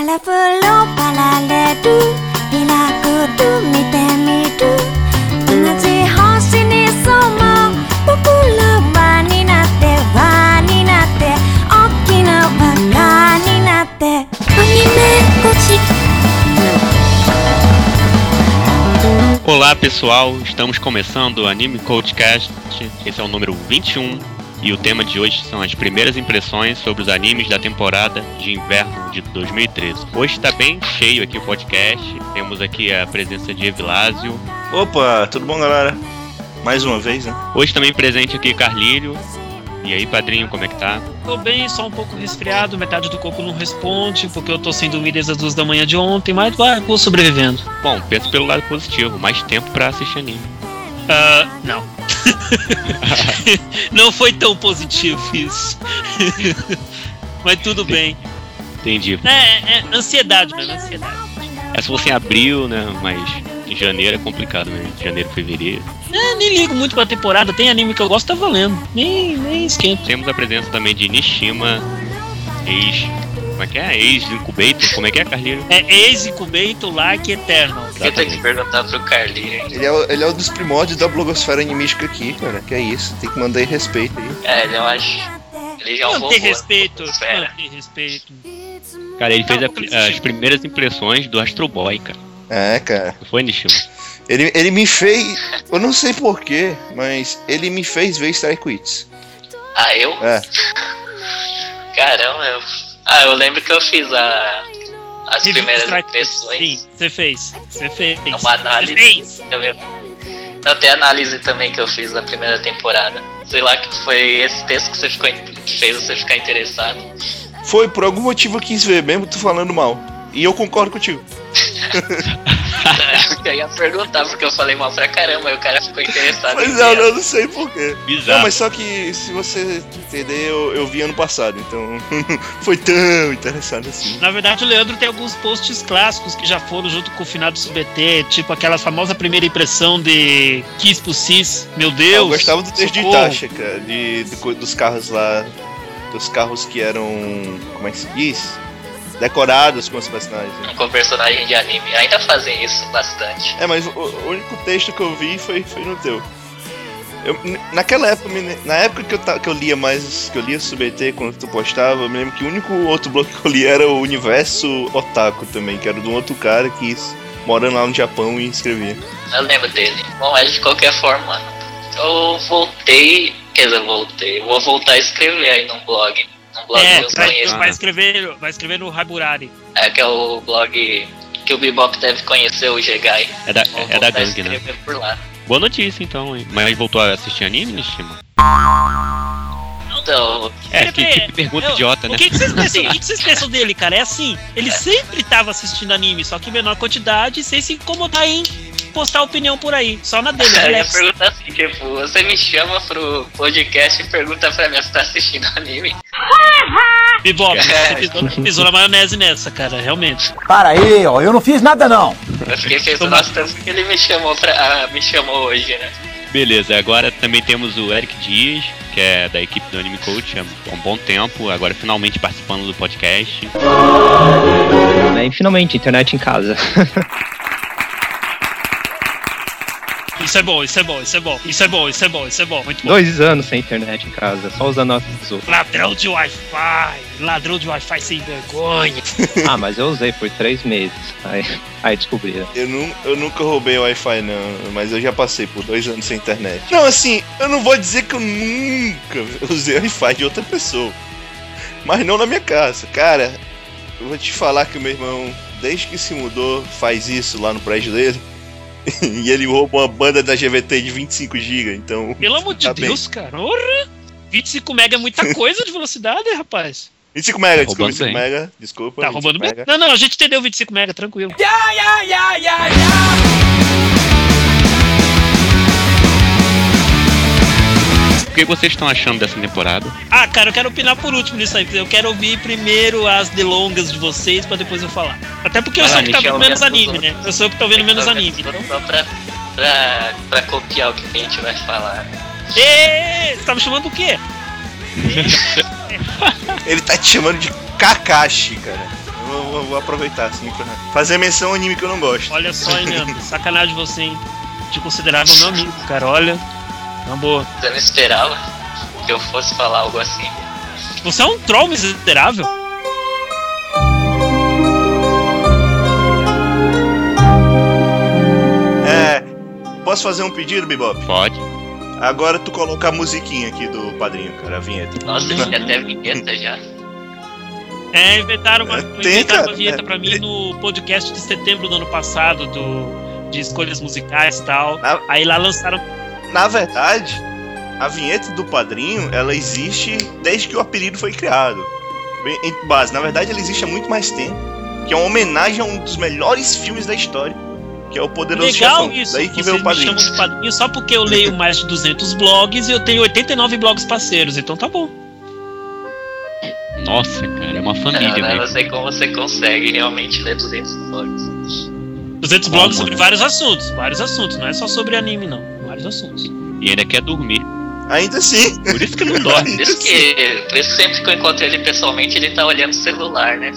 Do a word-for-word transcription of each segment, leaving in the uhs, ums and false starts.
Palapolo, palaledu, pilakudu, mitemidu. Nazi hoshi ni somo, pupula wa ni natte, wa ni natte, okina waka ni natte. Anime kochi. Olá pessoal, estamos começando o Anime Coachcast, esse é o número vinte e um e o tema de hoje são as primeiras impressões sobre os animes da temporada de inverno de dois mil e treze. Hoje está bem cheio aqui o podcast, temos aqui a presença de Evilásio. Opa, tudo bom galera? Mais uma vez, né? Hoje também presente aqui Carlírio. E aí, padrinho, como é que tá? Tô bem, só um pouco resfriado, metade do corpo não responde, porque eu tô sem dormir desde as duas da manhã de ontem, mas vai, vou sobrevivendo. Bom, pensa pelo lado positivo, mais tempo pra assistir anime. Uh, não. Não foi tão positivo isso. Mas tudo bem. Entendi. É, é ansiedade mesmo, ansiedade. É se fosse em abril, né, mas em janeiro é complicado, né, janeiro, fevereiro. É, nem ligo muito pra temporada, tem anime que eu gosto, tá valendo, nem, nem esquenta. Temos a presença também de Nishima, ex... Como é que é? Ex-Incubator? Como é que é, Carlinhos? É ex-Incubator Like Eternal. Eu tenho que perguntar pro Carlinhos. Ele é, o, ele é um dos primórdios da blogosfera animística aqui, cara. Que é isso, tem que mandar aí respeito aí. É, ele eu acho. Ele já é um Não tem vovô, respeito, blogosfera. não tem respeito. Cara, ele fez Não, a, as primeiras impressões do Astro Boy, cara. É, cara. Não foi, Nishima? Ele, ele me fez. Eu não sei porquê, mas ele me fez ver Strike Quits. Ah, eu? É. Caramba, eu... Ah, eu lembro que eu fiz a... as primeiras impressões. Sim, você fez. Você fez. Uma análise. Você fez. Não, tem análise também que eu fiz da primeira temporada. Sei lá que foi esse texto que você ficou, que fez você ficar interessado. Foi, por algum motivo eu quis ver, mesmo tu falando mal. E eu concordo contigo. Eu ia perguntar porque eu falei mal pra caramba e o cara ficou interessado. Mas não, eu não sei porquê. Bizarro. Não, mas só que se você entender, eu, eu vi ano passado, então não foi tão interessante assim. Na verdade, o Leandro tem alguns posts clássicos que já foram junto com o final do S B T, tipo aquela famosa primeira impressão de Kiss pro Cis. Meu Deus! Eu gostava do texto de socorro. Itachi, cara, de, de, dos carros lá, dos carros que eram, como é que se diz? Decorados com os personagens. Com personagem de anime. Ainda fazem isso bastante. É, mas o, o único texto que eu vi foi, foi no teu. Eu, naquela época, na época que eu, que eu lia mais, que eu lia S B T quando tu postava, eu me lembro que o único outro bloco que eu li era o Universo Otaku também, que era de um outro cara que morando lá no Japão e escrevia. Eu lembro dele. Bom, mas de qualquer forma, eu voltei. Quer dizer, eu voltei. Eu vou voltar a escrever aí num blog. Um blog É, que eu vai, conheço. vai, escrever, vai escrever no Haburari. É, que é o blog que o Bebop deve conhecer, o Gegai. É da, Vou é da voltar a gangue, né? escrever por lá. Boa notícia, então, hein? Mas voltou a assistir anime, Nishima? Então, É, que, que pergunta Eu- idiota, né? O que, que, vocês pensam, o que, que vocês pensam dele, cara? É assim, ele sempre tava assistindo anime, só que em menor quantidade, sem se incomodar em postar opinião por aí. Só na dele, eu ia relax. perguntar assim, tipo, você me chama pro podcast e pergunta pra mim se tá assistindo anime. Bebop, É. você pisou, pisou na maionese nessa, cara, realmente. Para aí, ó, eu não fiz nada não. Eu fiquei pensando bastante porque ele me chamou pra. Ah, me chamou hoje, né? Beleza, agora também temos o Eric Dias, que é da equipe do Anime Coach há um bom tempo, agora finalmente participando do podcast. E finalmente, internet em casa. Isso é bom, isso é bom, isso é bom, isso é bom, isso é bom, isso é bom, muito bom. Dois anos sem internet em casa, só usando a outros. Ladrão de Wi-Fi, ladrão de Wi-Fi sem vergonha. Ah, mas eu usei por três meses. Aí, aí descobriram. Eu, nu, eu nunca roubei Wi-Fi não, mas eu já passei por dois anos sem internet. Não, assim, eu não vou dizer que eu nunca usei Wi-Fi de outra pessoa, mas não na minha casa. Cara, eu vou te falar que o meu irmão, desde que se mudou, faz isso lá no prédio dele. E ele rouba uma banda da G V T de vinte e cinco gigas, então... Pelo amor de tá bem. Deus, cara, orra! vinte e cinco mega é muita coisa de velocidade, rapaz. vinte e cinco mega, Tá desculpa, roubando vinte e cinco bem. mega, desculpa. Tá vinte e cinco roubando bem? mega. Não, não, a gente entendeu vinte e cinco mega, tranquilo. O que vocês estão achando dessa temporada? Ah, cara, eu quero opinar por último nisso aí. Eu quero ouvir primeiro as delongas de vocês pra depois eu falar. Até porque eu Ah, sou o que tá Michel, vendo menos minha anime, dúvida. né? Eu sou o que tá vendo menos anime. Então... Só pra, pra, pra copiar o que a gente vai falar. Ê, você tá me chamando do quê? Ele tá te chamando de Kakashi, cara. Vou, vou, vou aproveitar, assim, pra fazer menção ao anime que eu não gosto. Olha só, hein, Nando. Sacanagem você, hein? Te considerava meu amigo, cara. Olha. Na boa. Você não esperava que eu fosse falar algo assim. Você é um troll miserável. É. Posso fazer um pedido, Bebop? Pode. Agora tu coloca a musiquinha aqui do padrinho, cara, a vinheta. Nossa, tinha até vinheta já. É, inventaram uma, É, tem, inventaram cara, uma vinheta é, pra mim tem. no podcast de setembro do ano passado, do, de escolhas musicais e tal. Ah. Aí lá lançaram. Na verdade, a vinheta do padrinho, ela existe desde que o apelido foi criado. Bem, em base, na verdade, ela existe há muito mais tempo. Que é uma homenagem a um dos melhores filmes da história. Que é o Poderoso Legal Chefão. isso, Daí que vocês veio o me padrinho. chamam de padrinho só porque eu leio mais de duzentos blogs e eu tenho oitenta e nove blogs parceiros, então tá bom. Nossa, cara, é uma família Não, eu não mesmo. sei como você consegue realmente ler duzentos blogs. duzentos blogs Como, sobre né? vários assuntos, vários assuntos, não é só sobre anime não, vários assuntos. E ainda quer dormir. Ainda assim. Por isso que não dorme. Por isso que, por isso que sempre que eu encontro ele pessoalmente, ele tá olhando o celular, né?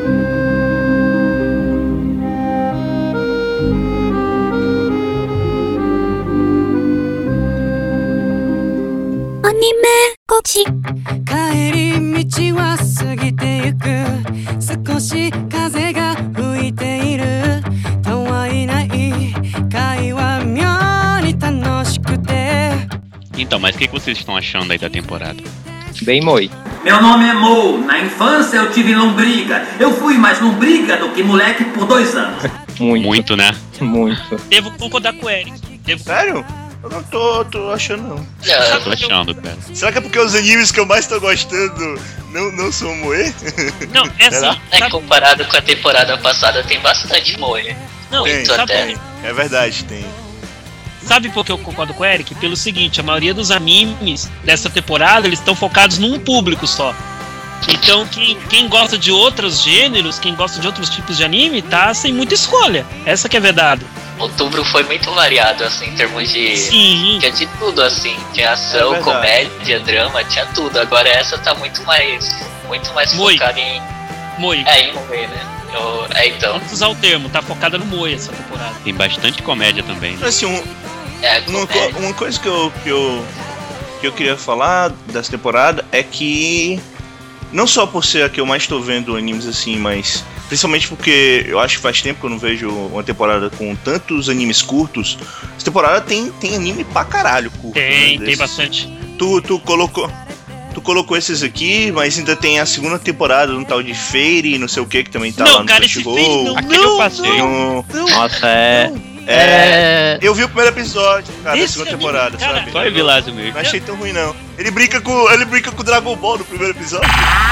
Anime Coach. 帰り道は過ぎてゆく少し風が吹いているたわいない会話妙に楽しくて Então, mas o que que vocês estão achando aí da temporada? Bem moi. Meu nome é Mo. Na infância eu tive lombriga. Eu fui mais lombriga do que moleque por dois anos. Muito. Muito, né? Muito. Devo concordar com o Eric. Devo... Sério? Eu não tô, tô achando, não. Já, Tô achando, cara. Será que é porque os animes que eu mais tô gostando não, não são moe? Não, é Será? assim. é Sabe, comparado com a temporada passada, tem bastante moe. não, Tem. sabe, Até. É verdade, tem. sabe por que eu concordo com o Eric? Pelo seguinte, a maioria dos animes dessa temporada, eles estão focados num público só. Então, quem, quem gosta de outros gêneros, quem gosta de outros tipos de anime, tá sem muita escolha. Essa que é a verdade. Outubro foi muito variado, assim, em termos de... Sim. Tinha de tudo, assim. Tinha ação, É verdade. comédia, drama, tinha tudo. Agora essa tá muito mais... Muito mais Moe. focada em... Moe. É, em moe, né? Eu, é, então... Vamos usar o termo, tá focada no Moe essa temporada. Tem bastante comédia também, né? Assim, um, É, uma, comédia. co- uma coisa que eu, que, eu, que eu queria falar dessa temporada é que, não só por ser a que eu mais tô vendo animes assim, mas principalmente porque eu acho que faz tempo que eu não vejo uma temporada com tantos animes curtos. Essa temporada tem, tem anime pra caralho curto. Tem, né, tem desses. bastante. Tu, tu colocou. Tu colocou esses aqui, mas ainda tem a segunda temporada um tal de Fairy, não sei o que, que também tá lá Não, no cara, esse Crunchyroll. Fairy não, Aquele eu não, passei. Tem não, um- não. Nossa, é. É, É. eu vi o primeiro episódio, cara, da Esse segunda anime, temporada, cara, sabe? Só Evilásio mesmo. Não achei tão ruim, não. Ele brinca com, ele brinca com o Dragon Ball no primeiro episódio.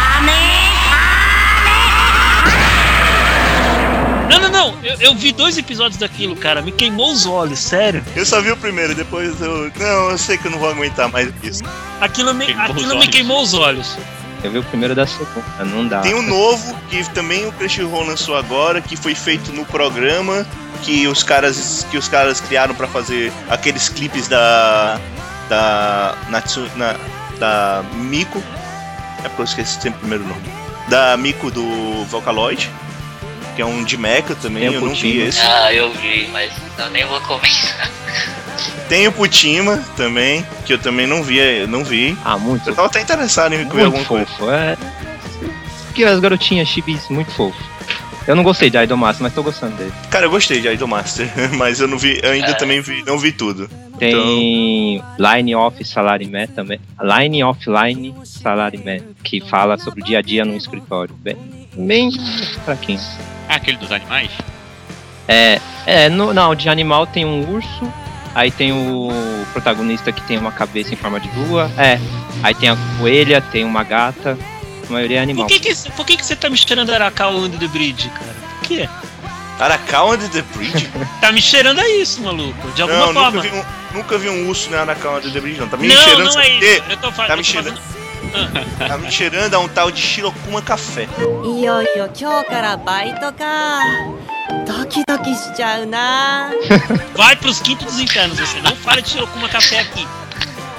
Não, não, não. Eu, eu vi dois episódios daquilo, cara. Me queimou os olhos, sério. Eu só vi o primeiro, depois eu... Não, eu sei que eu não vou aguentar mais isso. Aquilo me, Queimou os aquilo me olhos. queimou os olhos. Eu vi o primeiro da segunda, não dá. Tem um novo, que também o Crunchyroll lançou agora, que foi feito no programa, que os caras, que os caras criaram pra fazer aqueles clipes da... Da... Natsu, na, da Miko. É porque eu esqueci sempre o primeiro nome. Da Miko do Vocaloid. Que é um de mecha também, Tem o eu não vi Putima. esse. Ah, eu vi, mas eu nem vou comentar. Tem o Putima também, que eu também não vi, eu não vi. Ah, muito. Eu tava até interessado em ver alguma Muito coisa. fofo. É. Porque as garotinhas chibis muito fofo. Eu não gostei de Idolmaster, mas tô gostando dele. Cara, eu gostei de Idolmaster, mas eu não vi, eu ainda É. também vi, não vi tudo. Tem Line Off Salaryman também. Line Offline Salaryman, que fala sobre o dia a dia no escritório. Bem, bem fraquinho. Ah, aquele dos animais? É, é no, não, de animal tem um urso, aí tem o protagonista que tem uma cabeça em forma de lua, é, aí tem a coelha, tem uma gata, a maioria é Por animal. que, que, por que, que você tá me cheirando Arakawa Under the Bridge, cara? Por quê? Arakawa and the Bridge? Tá me cheirando a isso, maluco. De alguma Não, nunca forma. vi, um, nunca vi um urso na Arakawa and the Bridge, não. Tá me Não, cheirando, não sabe é o quê? isso. Eu tô, fa Tá eu me tô cheirando. fazendo. Tá me cheirando a um tal de Shirokuma Café. いよいよ今日からバイトかドキドキしちゃうな Vai pros quintos dos infernos, você não fala de Shirokuma Café aqui.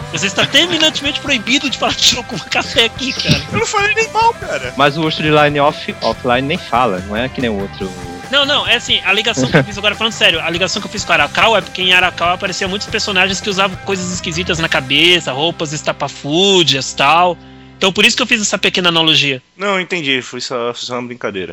Você está terminantemente proibido de falar de Shirokuma Café aqui, cara. Eu não falei nem mal, cara. Mas o urso de line off, offline nem fala, não é que nem o outro. Não, não, é assim, a ligação que eu fiz agora, falando sério, a ligação que eu fiz com Arakawa é porque em Arakawa apareciam muitos personagens que usavam coisas esquisitas na cabeça, roupas estapafúrdias e tal. Então por isso que eu fiz essa pequena analogia. Não, entendi, foi só, foi só uma brincadeira.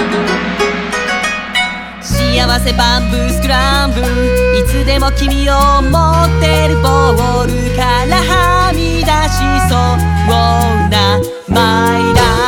幸せバンブースクランブルいつでも君を持ってるボールからはみ出しそうな My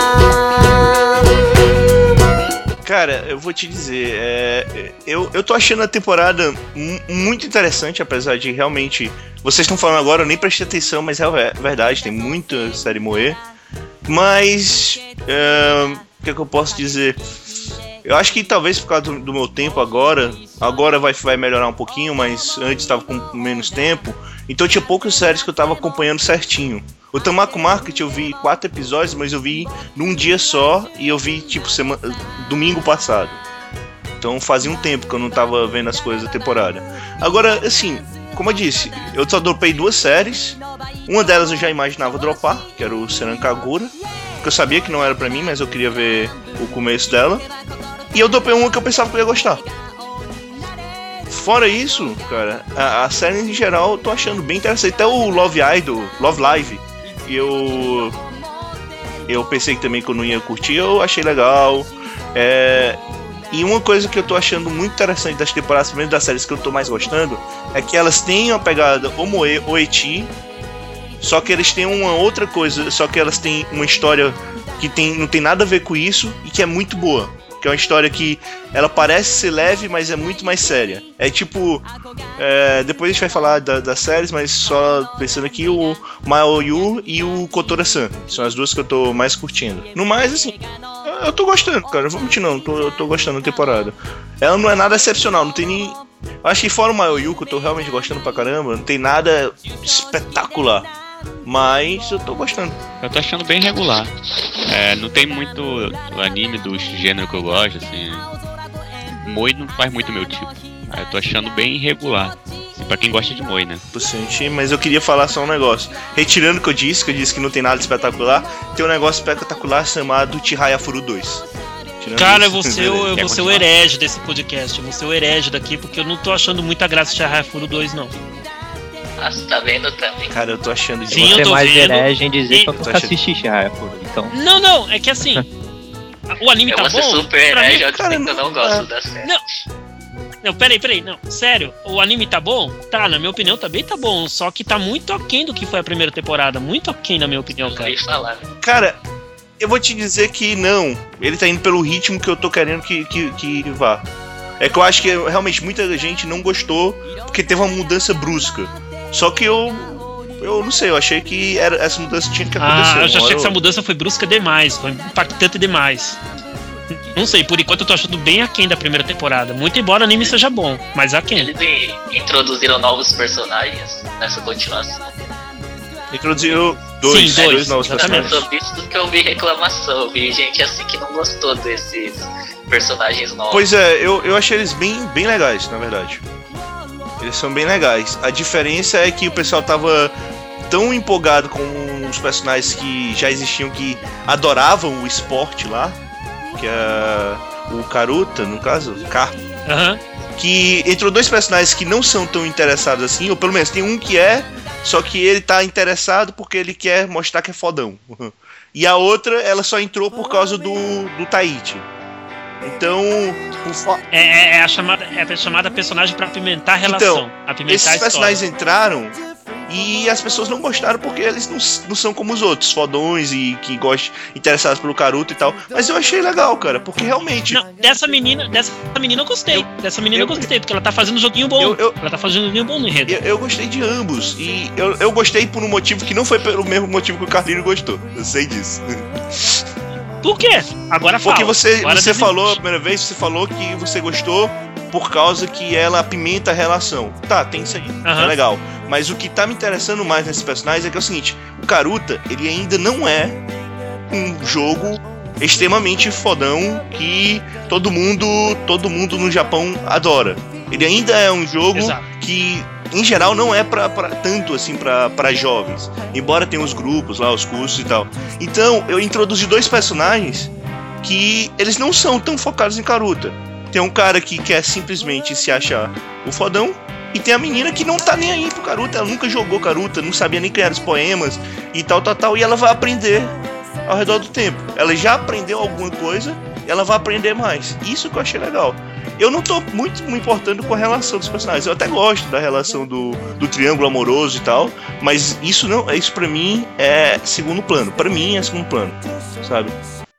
love. Cara, eu vou te dizer, é, eu, eu tô achando a temporada m- muito interessante, apesar de realmente... Vocês estão falando agora, eu nem prestei atenção, mas é verdade, tem muita série moer. Mas, é, o que é que eu posso dizer? Eu acho que talvez por causa do, do meu tempo agora, agora vai, vai melhorar um pouquinho, mas antes estava com menos tempo, então tinha poucas séries que eu tava acompanhando certinho. O Tamako Market eu vi quatro episódios, mas eu vi num dia só e eu vi tipo semana, domingo passado. Então fazia um tempo que eu não tava vendo as coisas da temporada. Agora, assim, como eu disse, eu só dropei duas séries. Uma delas eu já imaginava dropar, que era o Senran Kagura, porque eu sabia que não era pra mim, mas eu queria ver o começo dela. E eu dropei uma que eu pensava que eu ia gostar. Fora isso, cara, a, a série em geral eu tô achando bem interessante. Até o Love Idol, Love Live, eu eu pensei que também que eu não ia curtir, eu achei legal. É, e uma coisa que eu tô achando muito interessante das temporadas, primeiro das séries que eu tô mais gostando, é que elas têm uma pegada omoe ou eti, só que eles têm uma outra coisa, só que elas têm uma história que tem, não tem nada a ver com isso e que é muito boa. Que é uma história que ela parece ser leve, mas é muito mais séria. É tipo... É, depois a gente vai falar da, das séries, mas só pensando aqui, o Maoyu e o Kotora-san. São as duas que eu tô mais curtindo. No mais, assim, eu, eu tô gostando, cara. Não vou mentir não, eu tô, eu tô gostando da temporada. Ela não é nada excepcional, não tem nem... Acho que fora o Maoyu, que eu tô realmente gostando pra caramba, não tem nada espetacular. Mas eu tô gostando. Eu tô achando bem regular. É, não tem muito anime do gênero que eu gosto, assim. Moe não faz muito meu tipo. Eu tô achando bem irregular. Assim, pra quem gosta de Moe, né? Mas eu queria falar só um negócio. Retirando o que eu disse, que eu disse que não tem nada espetacular, tem um negócio espetacular chamado Chihaya Furu dois. Tirando Cara, eu isso, vou ser, o, eu Quer vou ser o continuar? herege desse podcast. Eu vou ser o herege daqui, porque eu não tô achando muita graça de Chihaya Furu dois, não. Ah, você tá vendo também? Cara, eu tô achando de Sim, eu Você é tô mais vendo. herege em dizer E- que eu Tô nunca achando- assisti Chihaya Furu, então. Não, não, é que assim... O anime Eu tá vou ser bom? super Pra mim- herege, eu cara, dizer que eu não não- gosto da série. Não. Não, peraí, peraí, não, sério, o anime tá bom? Tá, na minha opinião também tá bom, só que tá muito aquém do que foi a primeira temporada, muito aquém na minha opinião, Eu cara. ouvi falar. Cara, eu vou te dizer que não. Ele tá indo pelo ritmo que eu tô querendo que, que, que vá. É que eu acho que realmente muita gente não gostou porque teve uma mudança brusca. Só que eu. Eu não sei, eu achei que era, essa mudança tinha que acontecer. Ah, eu já uma achei que hora essa ou mudança foi brusca demais, foi impactante demais. Não sei, por enquanto eu tô achando bem aquém da primeira temporada, muito embora o anime seja bom, mas aquém. Eles in- introduziram novos personagens nessa continuação. outra. Introduziu dois, Sim, dois, dois novos exatamente. personagens. Sobre isso que eu vi reclamação, eu vi gente assim que não gostou desses personagens novos. Pois é, eu, eu achei eles bem, bem legais, na verdade. Eles são bem legais. A diferença é que o pessoal tava tão empolgado com os personagens que já existiam, que adoravam o esporte lá, que é o Karuta, no caso, Carp, Aham. que entrou dois personagens que não são tão interessados assim, ou pelo menos tem um que é, só que ele tá interessado porque ele quer mostrar que é fodão. E a outra, ela só entrou por causa do, do Taichi. Então, o fa- É, é, é a chamada, é a chamada personagem pra apimentar a relação, Então, apimentar esses a história. personagens entraram e as pessoas não gostaram porque eles não, não são como os outros, fodões e que gostam, interessados pelo Karuto e tal. Mas eu achei legal, cara, porque realmente. Não, dessa menina, dessa menina eu gostei. dessa menina eu, eu- gostei, porque ela tá fazendo um joguinho bom. Eu- eu- Ela tá fazendo um joguinho bom no enredo. Eu, eu gostei de ambos. E eu, eu gostei por um motivo que não foi pelo mesmo motivo que o Carlinho gostou. Eu sei disso. Por quê? Agora fala. Porque você, Agora você desiste. falou a primeira vez, você falou que você gostou por causa que ela apimenta a relação. Tá, tem isso aí. Aham. É legal. Mas o que tá me interessando mais nesses personagens é que é o seguinte: o Karuta, ele ainda não é um jogo extremamente fodão que todo mundo, todo mundo no Japão adora. Ele ainda é um jogo Exato. que em geral, não é pra, pra tanto assim pra, pra jovens. Embora tenha os grupos lá, os cursos e tal. Então, eu introduzi dois personagens que eles não são tão focados em Karuta. Tem um cara que quer simplesmente se achar o fodão, e tem a menina que não tá nem aí pro Karuta, ela nunca jogou Karuta, não sabia nem criar os poemas e tal, tal, tal, e ela vai aprender ao redor do tempo. Ela já aprendeu alguma coisa, e ela vai aprender mais. Isso que eu achei legal. Eu não tô muito me importando com a relação dos personagens. Eu até gosto da relação do, do triângulo amoroso e tal, mas isso não, isso pra mim é segundo plano. Pra mim é segundo plano, sabe?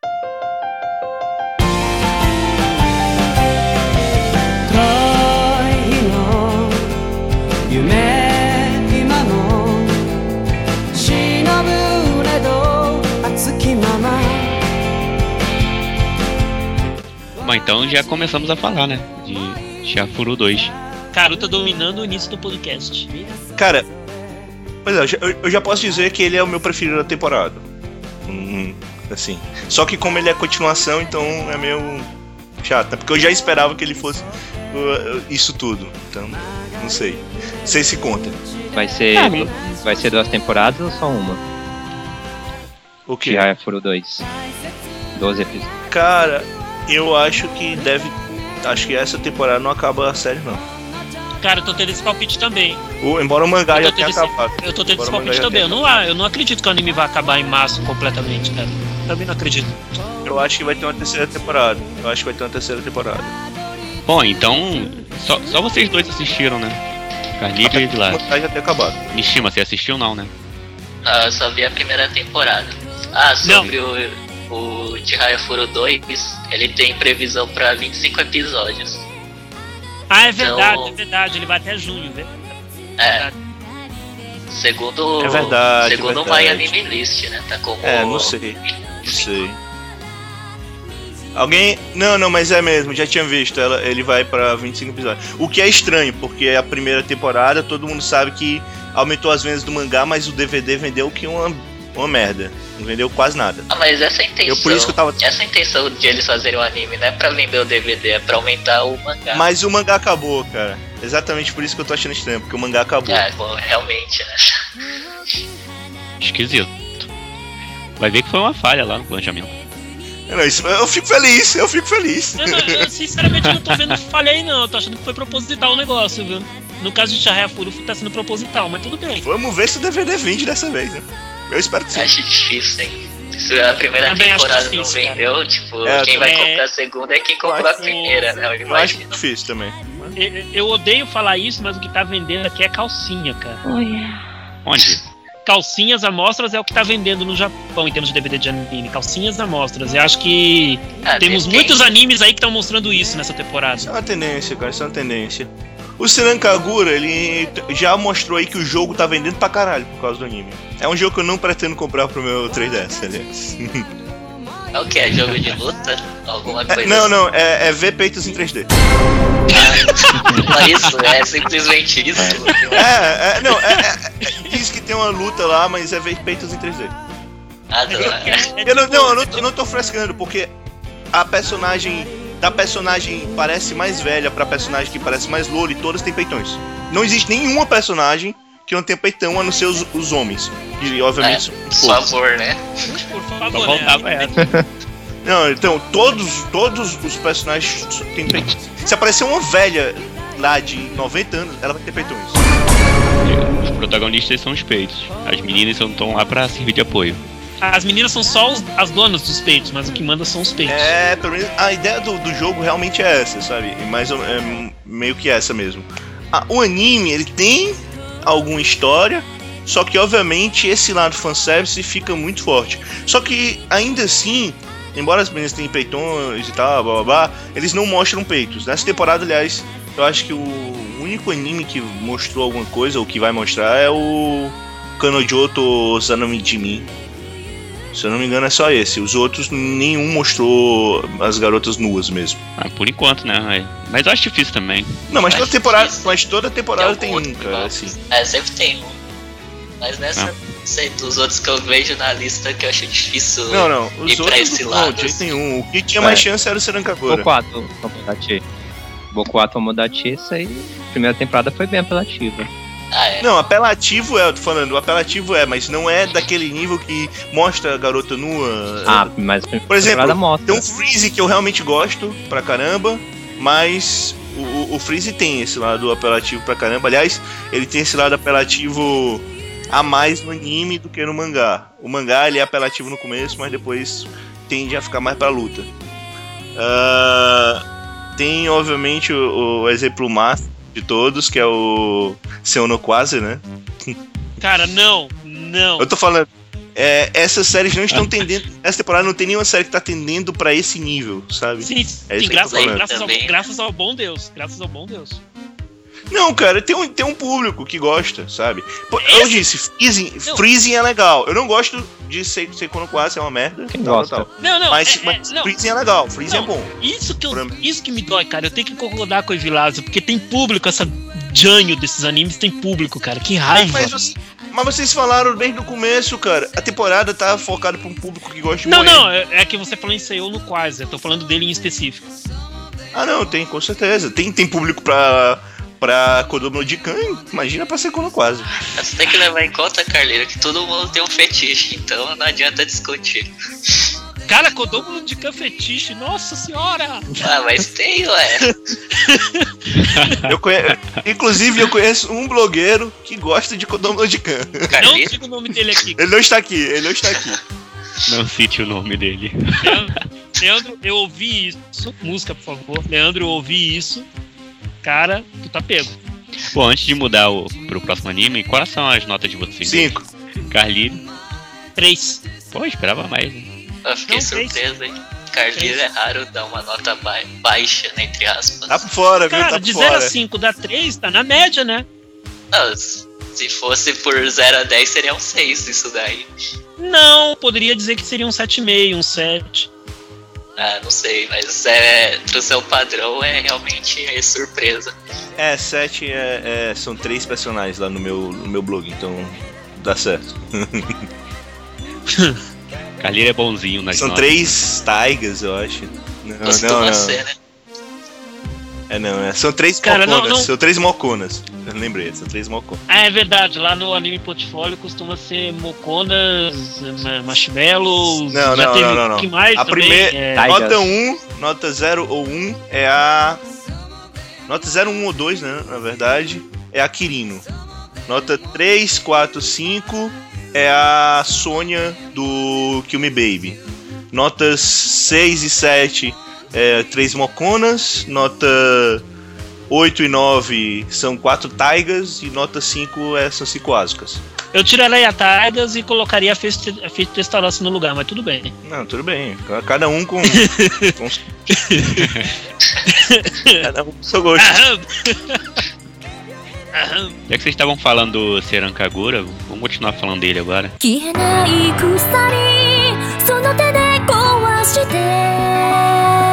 Bom, então já começamos a falar, né? De Chihayafuru dois. Karuta dominando o início do podcast. Cara, pois é, eu já, eu já posso dizer que ele é o meu preferido da temporada. Hum, assim. Só que como ele é continuação, então é meio chato, né? Porque eu já esperava que ele fosse uh, isso tudo. Então, não sei. Não sei se conta. Vai ser, vai ser duas temporadas ou só uma? O que? Chihayafuru dois. doze episódios. Cara, eu acho que deve... Acho que essa temporada não acaba a série, não. Cara, eu tô tendo esse palpite também. O, embora o mangá eu já tenha esse, acabado. Eu tô tendo embora esse palpite também. Eu não, eu não acredito que o anime vai acabar em março completamente, cara. Também não acredito. Eu acho que vai ter uma terceira temporada. Eu acho que vai ter uma terceira temporada. Bom, então... Só, só vocês dois assistiram, né? Carniga e Edlar. O mangá já tem acabado. Mishima, você assistiu ou não, né? Ah, eu só vi a primeira temporada. Ah, sobre não. o... O Chihayafuru dois, ele tem previsão pra vinte e cinco episódios. Ah, é verdade, então, é verdade, ele vai até junho, né? É. Segundo, é verdade, segundo é o My Anime List, né? Tá como... É, não sei, não sei. Alguém... Não, não, mas é mesmo, já tinha visto, ela, ele vai pra vinte e cinco episódios. O que é estranho, porque a primeira temporada, todo mundo sabe que aumentou as vendas do mangá, mas o D V D vendeu que uma... Uma merda, não vendeu quase nada. Ah, mas essa é a intenção. Eu, por isso que eu tava... Essa é a intenção de eles fazerem o anime, não é pra vender o D V D, é pra aumentar o mangá. Mas o mangá acabou, cara. Exatamente por isso que eu tô achando estranho, porque o mangá acabou. É, bom, realmente, né? Esquisito. Vai ver que foi uma falha lá no planejamento. Não, isso, eu fico feliz, eu fico feliz. Eu, não, eu sinceramente não tô vendo falha aí não, eu tô achando que foi proposital o negócio, viu? No caso de Chihayafuru tá sendo proposital, mas tudo bem. Vamos ver se o D V D vende dessa vez, né? Eu espero que sim. Acho difícil, hein? Se a primeira Também temporada difícil, não vendeu, cara. tipo, É, quem vai também. comprar a segunda é quem comprou a primeira, né? Eu Eu acho imagino. difícil também. Eu, eu odeio falar isso, mas o que tá vendendo aqui é calcinha, cara. Onde? Calcinhas amostras é o que tá vendendo no Japão em termos de D V D de anime. Calcinhas amostras. Eu acho que Ah, temos depende. muitos animes aí que estão mostrando isso nessa temporada. Isso é uma tendência, cara, isso é uma tendência. O Senran Kagura, ele t- já mostrou aí que o jogo tá vendendo pra caralho por causa do anime. É um jogo que eu não pretendo comprar pro meu três D S, aliás. É o que? É jogo de luta? Alguma coisa É, não, assim? não, é, é ver peitos em três D. Não é isso, é simplesmente isso. É, é, não, é, é, é, diz que tem uma luta lá, mas é ver peitos em três D. Ah, não, é. Eu não, não, eu não, eu não tô frescando, porque a personagem, da personagem parece mais velha pra personagem que parece mais loura, e todas têm peitões. Não existe nenhuma personagem que não tenha peitão, a não ser os, os homens. E obviamente são Por esposas. favor, né? Por Só favor, faltava né? essa. Não, então, todos, todos os personagens têm peitões. Se aparecer uma velha lá de noventa anos, ela vai ter peitões. Os protagonistas são os peitos. As meninas estão lá pra servir de apoio. As meninas são só os- as donas dos peitos, mas o que manda são os peitos. É, pelo menos a ideia do, do jogo realmente é essa, sabe? Mais ou- é meio que essa mesmo. Ah, o anime, ele tem alguma história, só que obviamente esse lado fanservice fica muito forte. Só que ainda assim, embora as meninas tenham peitões e tal, blá blá blá, eles não mostram peitos. Nessa temporada, aliás, eu acho que o único anime que mostrou alguma coisa, ou que vai mostrar, é o Kanojoto Zanami Jimi. Se eu não me engano é só esse. Os outros, nenhum mostrou as garotas nuas mesmo. Ah, por enquanto, né? Mas eu acho difícil também. Não, mas Acho toda temporada, difícil. mas toda temporada Tem tem algum um, outro, cara, não. assim. É, sempre tem um. Mas nessa, Ah. não sei, dos outros que eu vejo na lista que eu acho difícil. Não, não, os ir pra outros esse não, lado, de jeito assim. nenhum. O que tinha mais É. chance era o Ou Serankagura. quatro, Tomodachi. Boku wa Tomodachi, isso aí, a primeira temporada foi bem apelativa. Ah, é. Não, apelativo é, eu tô falando, apelativo é, mas não é daquele nível que mostra a garota nua. Ah, mas a primeira Por exemplo, temporada mostra. tem um Freeze que eu realmente gosto pra caramba, mas o, o, o Freeze tem esse lado apelativo pra caramba. Aliás, ele tem esse lado apelativo a mais no anime do que no mangá. O mangá ele é apelativo no começo, mas depois tende a ficar mais pra luta. Uh, tem, obviamente, o, o exemplo máximo de todos, que é o Seu no Quase, né? Cara, não, não. Eu tô falando, é, essas séries não estão tendendo. Essa temporada não tem nenhuma série que tá tendendo pra esse nível, sabe? Sim, É sim, isso que eu tô graças, falando. graças, ao, Também. graças ao bom Deus. Graças ao bom Deus. Não, cara, tem um, tem um público que gosta, sabe? Pô, Esse- eu disse, Freezing, Não. Freezing é legal. Eu não gosto de Sei no Quase, é uma merda. Quem tal, gosta? tal, tal. Não, não, Mas, é- é- mas não. Freezing é legal, Freezing Não, é bom. Isso que, eu, Pra mim. isso que me dói, cara. Eu tenho que concordar com o Evilásio, porque tem público, essa janho desses animes tem público, cara. Que raiva. Mas, você- mas vocês falaram bem no começo, cara. A temporada tá focada pra um público que gosta de Não, moer. não, é, é que você falou em Seiyou no Quase. Eu tô falando dele em específico. Ah, não, tem, com certeza. Tem, tem público pra, pra Kodomo de Kan, imagina pra Sei no Quase. Você tem que levar em conta, Carleiro, que todo mundo tem um fetiche, então não adianta discutir. Cara, Kodomo de Kan fetiche, nossa senhora! Ah, mas tem, ué. Eu conhe... Inclusive, eu conheço um blogueiro que gosta de Kodomo de Kan. Não Carleiro, diga o nome dele aqui. Ele não está aqui, ele não está aqui. Não cite o nome dele. Leandro, Leandro, eu ouvi isso. Música, por favor. Leandro, eu ouvi isso. Cara, tu tá pego. Bom, antes de mudar o, pro próximo anime, quais são as notas de vocês? Cinco. Carlinhos. Três. Pô, esperava mais, hein? eu fiquei Não, três. surpreso, hein. Carleiro é raro dar uma nota ba- baixa, né, entre aspas. Tá por fora, viu? Cara, Tá de por zero a fora. cinco dá três, tá na média, né? Não, se fosse por zero a dez, seria um seis isso daí. Não, poderia dizer que seria um sete vírgula cinco, um sete. Ah, não sei, mas é, pro seu padrão é realmente é surpresa. É, sete é, é, são três personagens lá no meu, no meu blog, então dá certo. Carlinhos é bonzinho nas São notas. três taigas, eu acho. Não, Costuma não, não. ser, né? É, não, é. São três Cara, não, moconas. não. São três moconas. Eu lembrei, são três moconas. Ah, é verdade, lá no anime portfólio costuma ser moconas, ma- marshmallows. Não, já não, teve não, não, não. que mais A também, primeira- é, Tigers. Nota um, nota zero ou um é a. Nota zero, um ou dois, né? Na verdade, é a Kirino. Nota três, quatro, cinco é a Sônia do Kill Me Baby. Notas seis e sete é três moconas. Nota oito e nove são quatro taigas. E nota cinco é, são cinco asukas. Eu tiraria a Tigers e colocaria a Fate a Fate Testarossa no lugar, mas tudo bem. Não, tudo bem. Cada um com. com... Cada um com seu gosto. Aham. Aham. Já que vocês estavam falando do Seran Kagura, vamos continuar falando dele agora. 消えない鎖その手で壊して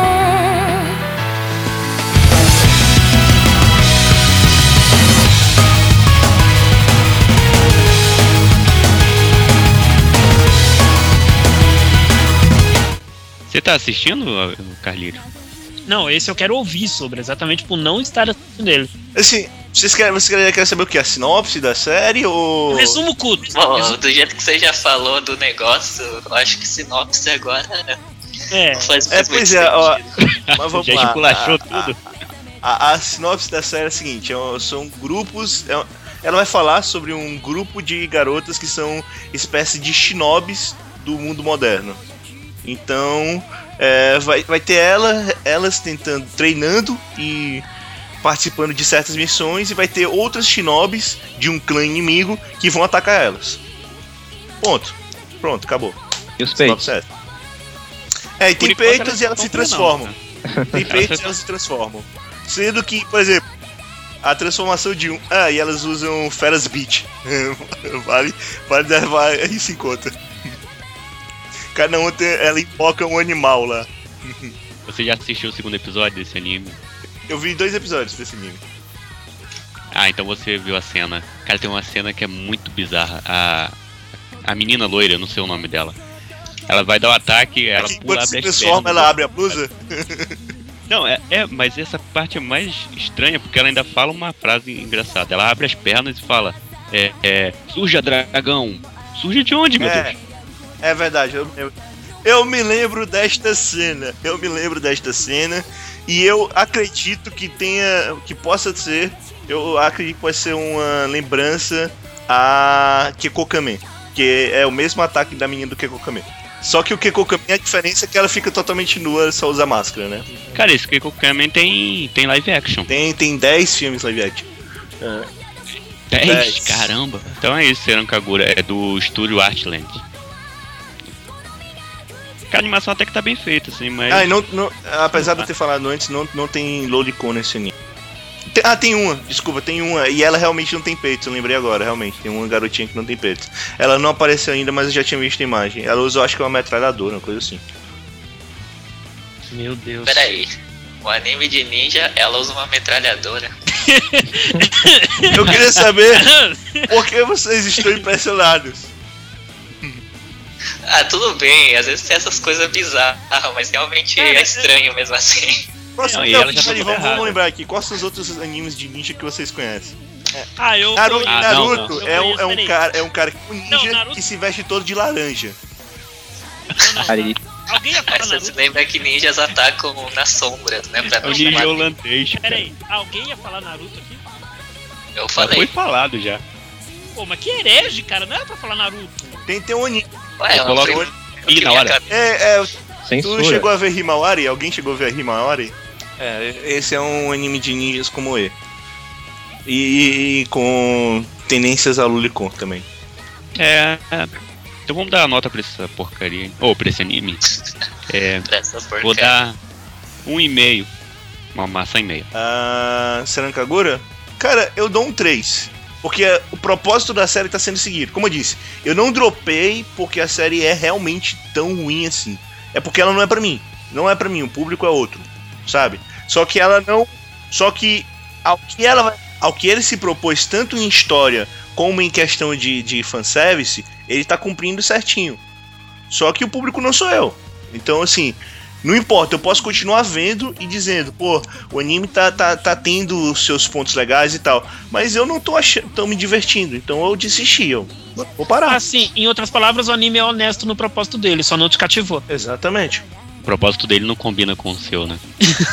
Você tá assistindo, Carlinhos? Não, esse eu quero ouvir sobre, exatamente por não estar assistindo ele. Assim, vocês querem, vocês querem, querem saber o que? A sinopse da série ou. Resumo curto. Bom, Resumo- do jeito que você já falou do negócio, eu acho que sinopse agora É, não faz É, mais pois muito é, ó. sentido. Mas vamos Já lá. esculachou A- tudo. A, a, a sinopse da série é a seguinte: é- são grupos. é- ela vai falar sobre um grupo de garotas que são espécie de shinobis do mundo moderno. Então, é, vai, vai ter ela, elas tentando, treinando e participando de certas missões, e vai ter outras shinobis de um clã inimigo que vão atacar elas. Ponto. Pronto, acabou. E os peitos? Sinopse é essa. É, e Por tem enquanto, peitos elas e elas não se tão transformam. não, Tem peitos e elas se transformam. Sendo que, por exemplo, a transformação de um. Ah, e elas usam Feras Beach. vale, vale levar isso em conta. Cada um tem, ela invoca um animal lá. Você já assistiu o segundo episódio desse anime? Eu vi dois episódios desse anime. Ah, então você viu a cena. Cara, tem uma cena que é muito bizarra. A, a menina loira, eu não sei o nome dela. Ela vai dar o ataque, ela Aqui, pula, quando se abre as transforma, pernas. ela abre a blusa. Não, é, é, mas essa parte é mais estranha porque ela ainda fala uma frase engraçada. Ela abre as pernas e fala: É, é, surja dragão. Surja de onde, meu É. Deus? É verdade, eu, eu, eu me lembro desta cena. Eu me lembro desta cena. E eu acredito que tenha. Que possa ser. Eu acredito que pode ser uma lembrança a Kekokame. Que é o mesmo ataque da menina do Kekokame. Só que o Kekokame, a diferença é que ela fica totalmente nua, só usa máscara, né? Cara, esse Kekokame tem, tem live action. Tem, tem dez filmes live action. dez? dez. Caramba. Então é isso, Seran Kagura. É do estúdio Artland. A animação até que tá bem feita, assim, mas... Ah, e não, não, apesar de eu ter falado antes, não, não tem lolicon nesse anime. Tem- ah, tem uma, desculpa, tem uma. E ela realmente não tem peitos, eu lembrei agora, realmente. Tem uma garotinha que não tem peitos. Ela não apareceu ainda, mas eu já tinha visto a imagem. Ela usou, acho que uma metralhadora, uma coisa assim. Meu Deus. Peraí. O anime de ninja, ela usa uma metralhadora. Eu queria saber por que vocês estão impressionados. Ah, tudo bem, às vezes tem essas coisas bizarras, mas realmente é estranho mesmo assim. Próximo, Não, e não, ela já peraí, tá vamos, errada. vamos lembrar aqui. Quais são os outros animes de ninja que vocês conhecem? Ah, eu. Naruto, eu- Ah, Naruto não, não. É, um, Eu é, um conheço, cara, é um cara um ninja Não, Naruto- que se veste todo de laranja. Aí, Alguém ia falar Aí você se Naruto? lembra que ninjas atacam nas sombras, né? Pra É o não ninja chamar. holandês. cara. Pera aí, alguém ia falar Naruto aqui? Eu Já falei. foi falado já. Pô, mas que herege, cara, não era pra falar Naruto. Tem, tem um anime. Ué, eu Coloca- lembro Ih, que na minha hora. cabeça- É, é, tu censura. chegou a ver Himawari? Alguém chegou a ver Himawari? É, esse é um anime de ninjas como E. E, e com tendências a Lulicon também. É. é. Então vamos dar a nota pra essa porcaria. Ou pra esse anime. É. Dessa porcaria. Vou dar um e meio. Uma maçã e meia. Ah, Seran Kagura? Cara, eu dou um três. Porque o propósito da série tá sendo seguido. Como eu disse, eu não dropei porque a série é realmente tão ruim assim. É porque ela não é pra mim. Não é pra mim, o público é outro, sabe? Só que ela não... Só que ao que ela vai- ao que ele se propôs tanto em história como em questão de, de fanservice, ele tá cumprindo certinho. Só que o público não sou eu. Então, assim, não importa, eu posso continuar vendo e dizendo, pô, o anime tá, tá, tá tendo os seus pontos legais e tal, mas eu não tô achando, tão me divertindo, então eu desisti, eu vou parar. Assim, em outras palavras, o anime é honesto no propósito dele, só não te cativou. Exatamente. O propósito dele não combina com o seu, né?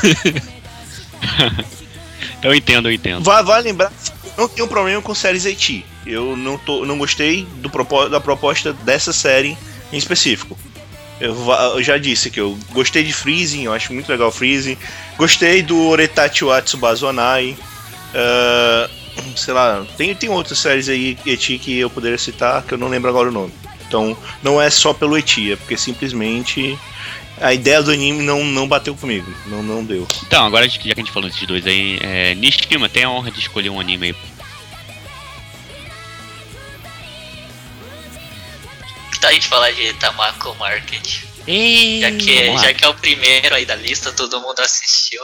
Eu entendo, eu entendo. Vai, vai lembrar, não tenho problema com séries Eti. Eu não, tô, não gostei do propó- da proposta dessa série em específico. Eu, va- eu já disse que eu gostei de Freezing, eu acho muito legal Freezing. Gostei do Oretachi wa Tsubasa Anai. Ah, sei lá, tem, tem outras séries aí Eti que eu poderia citar que eu não lembro agora o nome. Então não é só pelo Eti, é porque simplesmente a ideia do anime não, não bateu comigo. Não, não deu. Então, agora já que a gente falou desses dois aí, é, Nishima tem a honra de escolher um anime aí. Então a gente falar de Tamako Market. Ei, Já que, vamos lá. já que é o primeiro aí da lista, todo mundo assistiu.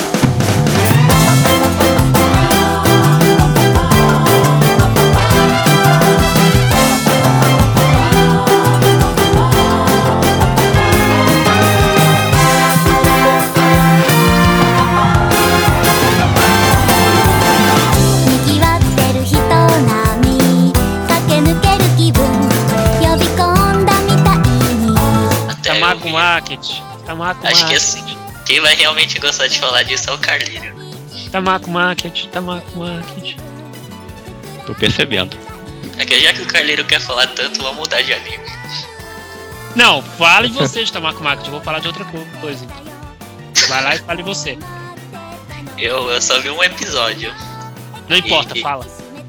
Tamako Market. Tamako Acho que Market. assim, quem vai realmente gostar de falar disso é o Carlinho. Tamako Market. Tamako Market. Tô percebendo. É que já que o Carlinho quer falar tanto, vamos mudar de anime. Não, fale você de Tamako Market. Eu vou falar de outra coisa. Vai lá e fale você. Eu, eu só vi um episódio. Não importa, E- fala.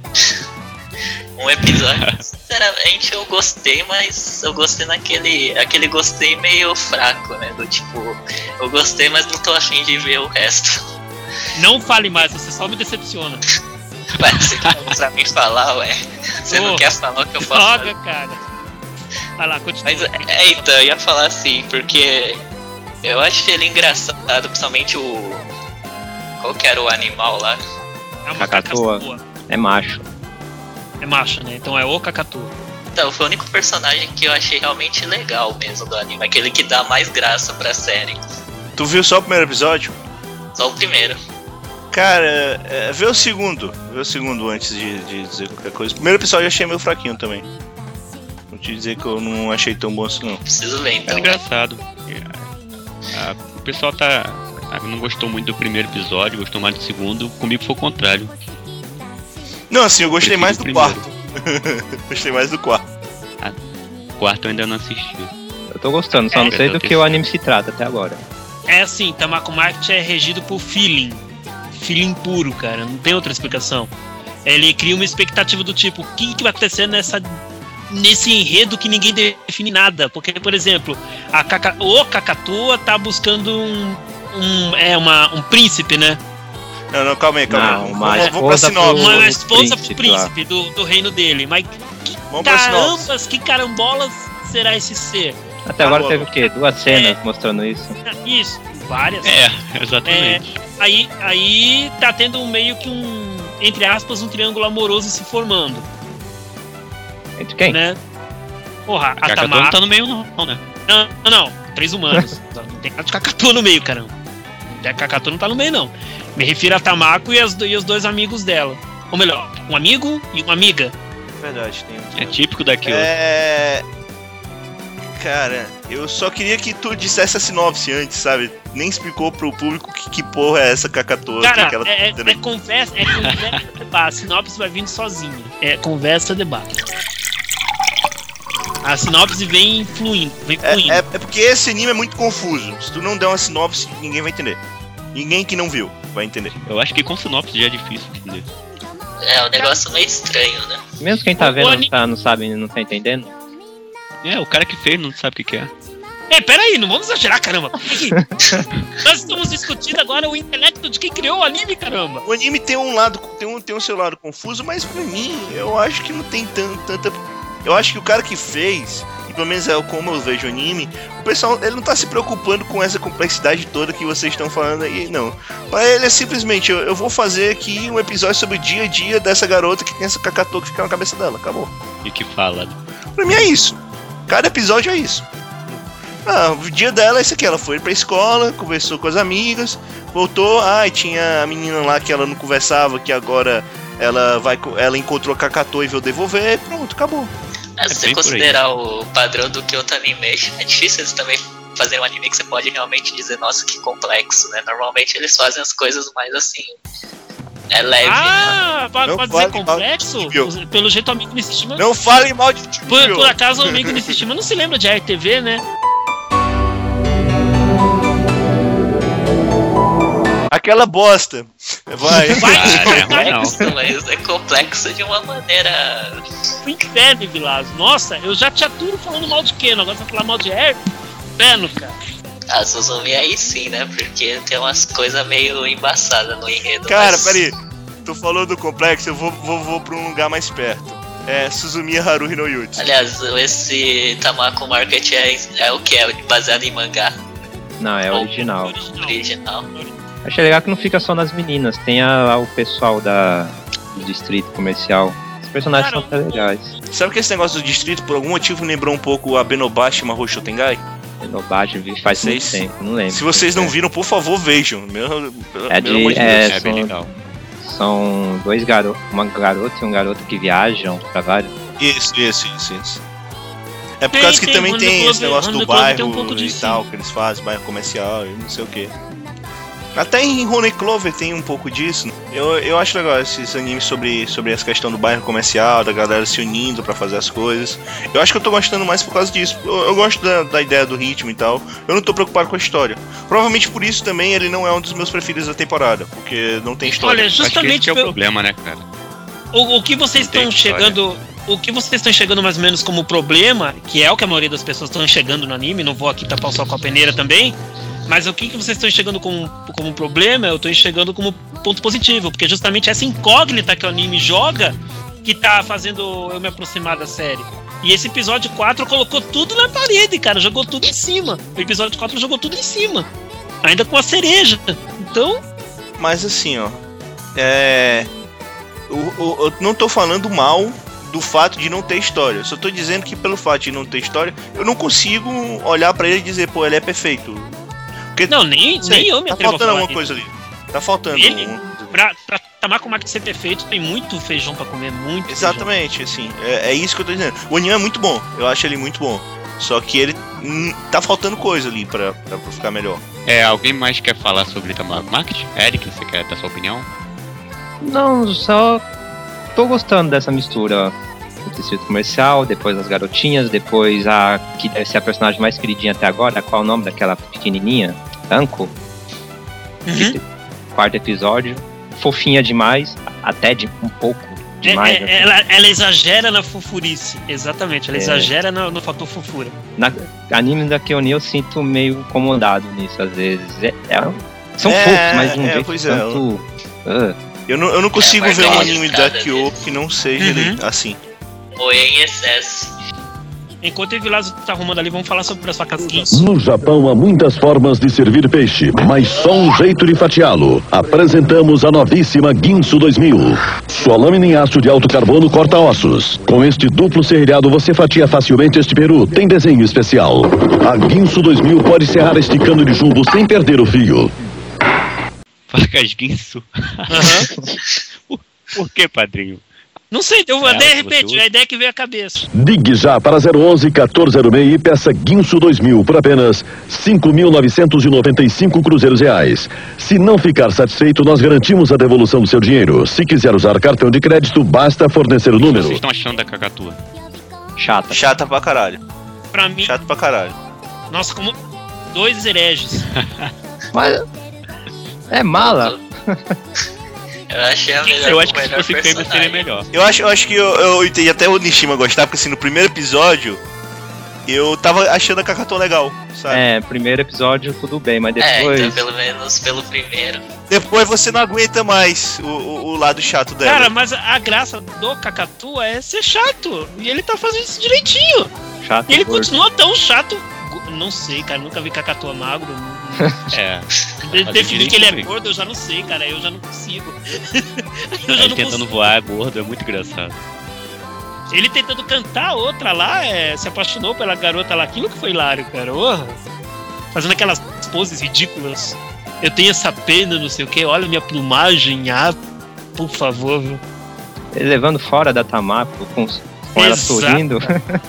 Um episódio, sinceramente eu gostei, mas eu gostei naquele. Aquele gostei meio fraco, né? Do tipo, eu gostei, mas não tô afim de ver o resto. Não fale mais, você só me decepciona. Mas você quer pra mim falar, ué. Você não Ô, quer falar o que eu posso fazer. Droga, cara. Vai lá, continua. Mas é, então, eu ia falar assim, porque eu achei ele engraçado, principalmente o. Qual que era o animal lá? É uma Kakatua. cacatua. É macho. É macho, né? Então é o Kakatu. Então, foi o único personagem que eu achei realmente legal mesmo do anime, aquele que dá mais graça pra série. Tu viu só o primeiro episódio? Só o primeiro. Cara, é, vê o segundo. Vê o segundo antes de, de dizer qualquer coisa. O primeiro episódio eu achei meio fraquinho também. Vou te dizer que eu não achei tão bom assim, não. Preciso ver, É então. engraçado. Ah, o pessoal tá. ah, não gostou muito do primeiro episódio, gostou mais do segundo. Comigo foi o contrário. Não, assim, eu gostei Prefiro mais o do primeiro. quarto. Gostei mais do quarto. O quarto eu ainda não assisti. Eu tô gostando, só É, não sei eu do tô que o anime se trata até agora. É assim, Tamako Market é regido por feeling. Feeling puro, cara. Não tem outra explicação. Ele cria uma expectativa do tipo, o que, que vai acontecer nessa, nesse enredo que ninguém define nada. Porque, por exemplo, a Kaka, o Kakatua tá buscando um, um, é, uma, um príncipe, né? Não, não, calma aí, calma Não, aí. uma Vamos, vamos pra esposa sinopse. pro- Uma o esposa pro príncipe lá. príncipe do, do reino dele. Mas que Vamos pra sinopse. carambas, que carambolas será esse ser? Até agora Tá teve o bom. quê? Duas cenas mostrando isso. Isso, várias. É, exatamente. Aí, aí tá tendo um meio que um, entre aspas, um triângulo amoroso se formando, Entre quem? né? Porra, a Kakatua não Tamako... tá no meio, não, não, né? Não, não, não, três humanos. Não tem cara de Kakatua no meio, caramba. A Kakatua não tá no meio, não. Me refiro a Tamako e, as, e os dois amigos dela. Ou melhor, um amigo e uma amiga. Verdade, tem. É típico daquilo. É. Cara, eu só queria que tu dissesse a sinopse antes, sabe? Nem explicou pro público que, que porra é essa Kakatua. Cara, que ela... é, é, é conversa, é conversa debate. A sinopse vai vindo sozinha. É conversa debate. A sinopse vem fluindo, vem fluindo. É, é, é porque esse anime é muito confuso. Se tu não der uma sinopse, ninguém vai entender. Ninguém que não viu vai entender. Eu acho que com sinopse já é difícil de entender. É um negócio meio estranho, né? Mesmo quem tá O- o vendo ani- não, tá, não sabe, não tá entendendo. É, o cara que fez não sabe o que, que é. É, peraí, não vamos exagerar, caramba. Peraí. Nós estamos discutindo agora o intelecto de quem criou o anime, caramba. O anime tem um lado, tem um, tem um seu lado confuso, mas pra mim, eu acho que não tem tan- tanta. Eu acho que o cara que fez, e pelo menos é como eu vejo o anime, o pessoal ele não tá se preocupando com essa complexidade toda que vocês estão falando aí, não. Pra ele é simplesmente, eu, eu vou fazer aqui um episódio sobre o dia a dia dessa garota que tem essa Kakatua que fica na cabeça dela, acabou. E que fala. né? Pra mim é isso. Cada episódio é isso. Ah, o dia dela é esse aqui, ela foi pra escola, conversou com as amigas, voltou, ah, e tinha a menina lá que ela não conversava, que agora ela vai, co- ela encontrou a Kakatua e veio devolver, pronto, acabou. Mas É se você bem por aí. considerar o padrão do Kyoto Animation, é difícil eles também fazerem um anime que você pode realmente dizer, nossa, que complexo, né? Normalmente eles fazem as coisas mais assim. É leve, né? Ah, pode, Não pode fale dizer mal complexo? de Yu-Gi-Oh! Pelo jeito o amigo Nishishima... Não falem mal de Yu-Gi-Oh! Por, por acaso o amigo Nishishima não se lembra de R T V, né? Aquela bosta. Vai. Vai, Ah, é ruim não. Complexo, mas é complexo de uma maneira. Pro inferno, Vilazo. Nossa, eu já tinha tudo falando mal de Keno, agora você vai falar mal de R? Inferno, cara. A Suzumi aí sim, né? Porque tem umas coisas meio embaçadas no enredo. Cara, mas- peraí. Tu falou do complexo, eu vou, vou, vou pra um lugar mais perto. É Suzumiya Haruhi no Yutsu. Aliás, esse Tamako Market é, é o que? É baseado em mangá Não, é original. original. Achei legal que não fica só nas meninas, tem a- lá o pessoal da, do distrito comercial. Os personagens Cara, são até legais. Sabe que esse negócio do distrito, por algum motivo, lembrou um pouco a Benobashi Mahou Shotengai? Nobagem vi faz muito Vocês- tempo, não lembro. Se vocês não viram, por favor, vejam. Meu, pelo, É pelo de- amor de é, Deus. É bem são- legal. São dois garotos, uma garota e um garoto que viajam pra vários. Isso, isso, isso, isso. É por Tem, causa que tem, também Honda tem Club- esse negócio do Honda Club tem bairro um pouco e disso, tal, sim. que eles fazem, bairro comercial e não sei o que. Até em Honey Clover tem um pouco disso. Eu, eu acho legal esses animes sobre, sobre essa questão do bairro comercial, da galera se unindo pra fazer as coisas. Eu acho que eu tô gostando mais por causa disso. Eu, eu gosto da, da ideia do ritmo e tal. Eu não tô preocupado com a história. Provavelmente por isso também ele não é um dos meus preferidos da temporada, porque não tem história. Olha, Acho que esse justamente que é o pelo- problema, né, cara? o, o que vocês Não tem estão história. chegando. O que vocês estão enxergando mais ou menos como problema, que é o que a maioria das pessoas estão enxergando no anime, não vou aqui tapar o sol com a peneira também, mas o que, que vocês estão enxergando como, como problema, eu estou enxergando como ponto positivo, porque justamente essa incógnita que o anime joga que tá fazendo eu me aproximar da série. E esse episódio quatro colocou tudo na parede, cara, jogou tudo em cima. O episódio quatro jogou tudo em cima, ainda com a cereja. Então, Mas assim, ó. É. Eu, eu- eu não tô falando mal do fato de não ter história. Eu só tô dizendo que pelo fato de não ter história, eu não consigo olhar pra ele e dizer, pô, ele é perfeito. Porque não, nem, sei, nem eu me tá atrevo a faltando falar alguma isso. coisa ali. Tá faltando Ele, um. pra, pra Tamako ser perfeito, tem muito feijão pra comer, muito Exatamente, feijão. assim, é, é isso que eu tô dizendo. O anime é muito bom, eu acho ele muito bom. Só que ele hum, tá faltando coisa ali pra, pra, pra ficar melhor. É, alguém mais quer falar sobre Tamako Market? Eric, você quer dar sua opinião? Não, só tô gostando dessa mistura. O distrito comercial, depois as garotinhas, depois a que deve ser a personagem mais queridinha até agora. Qual é o nome daquela pequenininha? Anko? Uhum. Quarto episódio. Fofinha demais, até de um pouco demais. É, é, assim. ela, ela exagera na fofurice, exatamente, ela É. exagera no, no fator fofura. Na anime da Keoni eu sinto meio incomodado nisso às vezes. É, é- são É, fofos, mas de um é, jeito pois é, tanto... Ah, Eu não, eu não consigo É, ver um mas anime nada da Kyo que não seja Uhum. ele assim. Foi em excesso. Enquanto o Evilásio tá arrumando ali, vamos falar sobre a sua casquinha. No Japão há muitas formas de servir peixe, mas só um jeito de fatiá-lo. Apresentamos a novíssima Ginsu dois mil. Sua lâmina em aço de alto carbono corta ossos. Com este duplo serrilhado você fatia facilmente este peru. Tem desenho especial. A Ginsu dois mil pode serrar este cano de jumbo sem perder o fio. Facas Guinso. Aham. por, por que, padrinho? Não sei, deu uma É, ideia, você repente, usa? usa? a ideia que veio à cabeça. Ligue já para zero onze, quatorze zero seis e peça Ginsu dois mil por apenas cinco mil novecentos e noventa e cinco cruzeiros reais. Se não ficar satisfeito, nós garantimos a devolução do seu dinheiro. Se quiser usar cartão de crédito, basta fornecer o O que número. vocês estão achando da Cacatua? chata. Chata pra caralho. Pra mim, Chato pra caralho. nossa, como dois hereges. Mas é mala. Eu achei a melhor, Eu acho que o se melhor fosse fêmea seria personagem. melhor. Eu acho, eu acho que eu, eu entendi até o Nishima gostar, porque assim, no primeiro episódio, eu tava achando a Kakato legal, sabe? É, primeiro episódio tudo bem, mas É, depois... então pelo menos pelo primeiro. Depois você não aguenta mais o, o, o lado chato dela. Cara, mas a a graça do Cacatu é ser chato. E ele tá fazendo isso direitinho. chato E ele gordo. continua tão chato. go- Não sei, cara, nunca vi Cacatu magro. É. De- Fazer Definir que ele é direito, gordo, eu já não sei, cara. Eu já não consigo. eu já Ele não tentando consigo. voar gordo é muito engraçado. Ele tentando cantar a outra lá, é, se apaixonou pela garota lá. Aquilo que foi hilário, cara. Orra. Fazendo aquelas poses ridículas. Eu tenho essa pena, não sei o que. Olha minha plumagem. Ah, por favor, viu? Ele levando fora da Tamako, com, com ela Exato. sorrindo.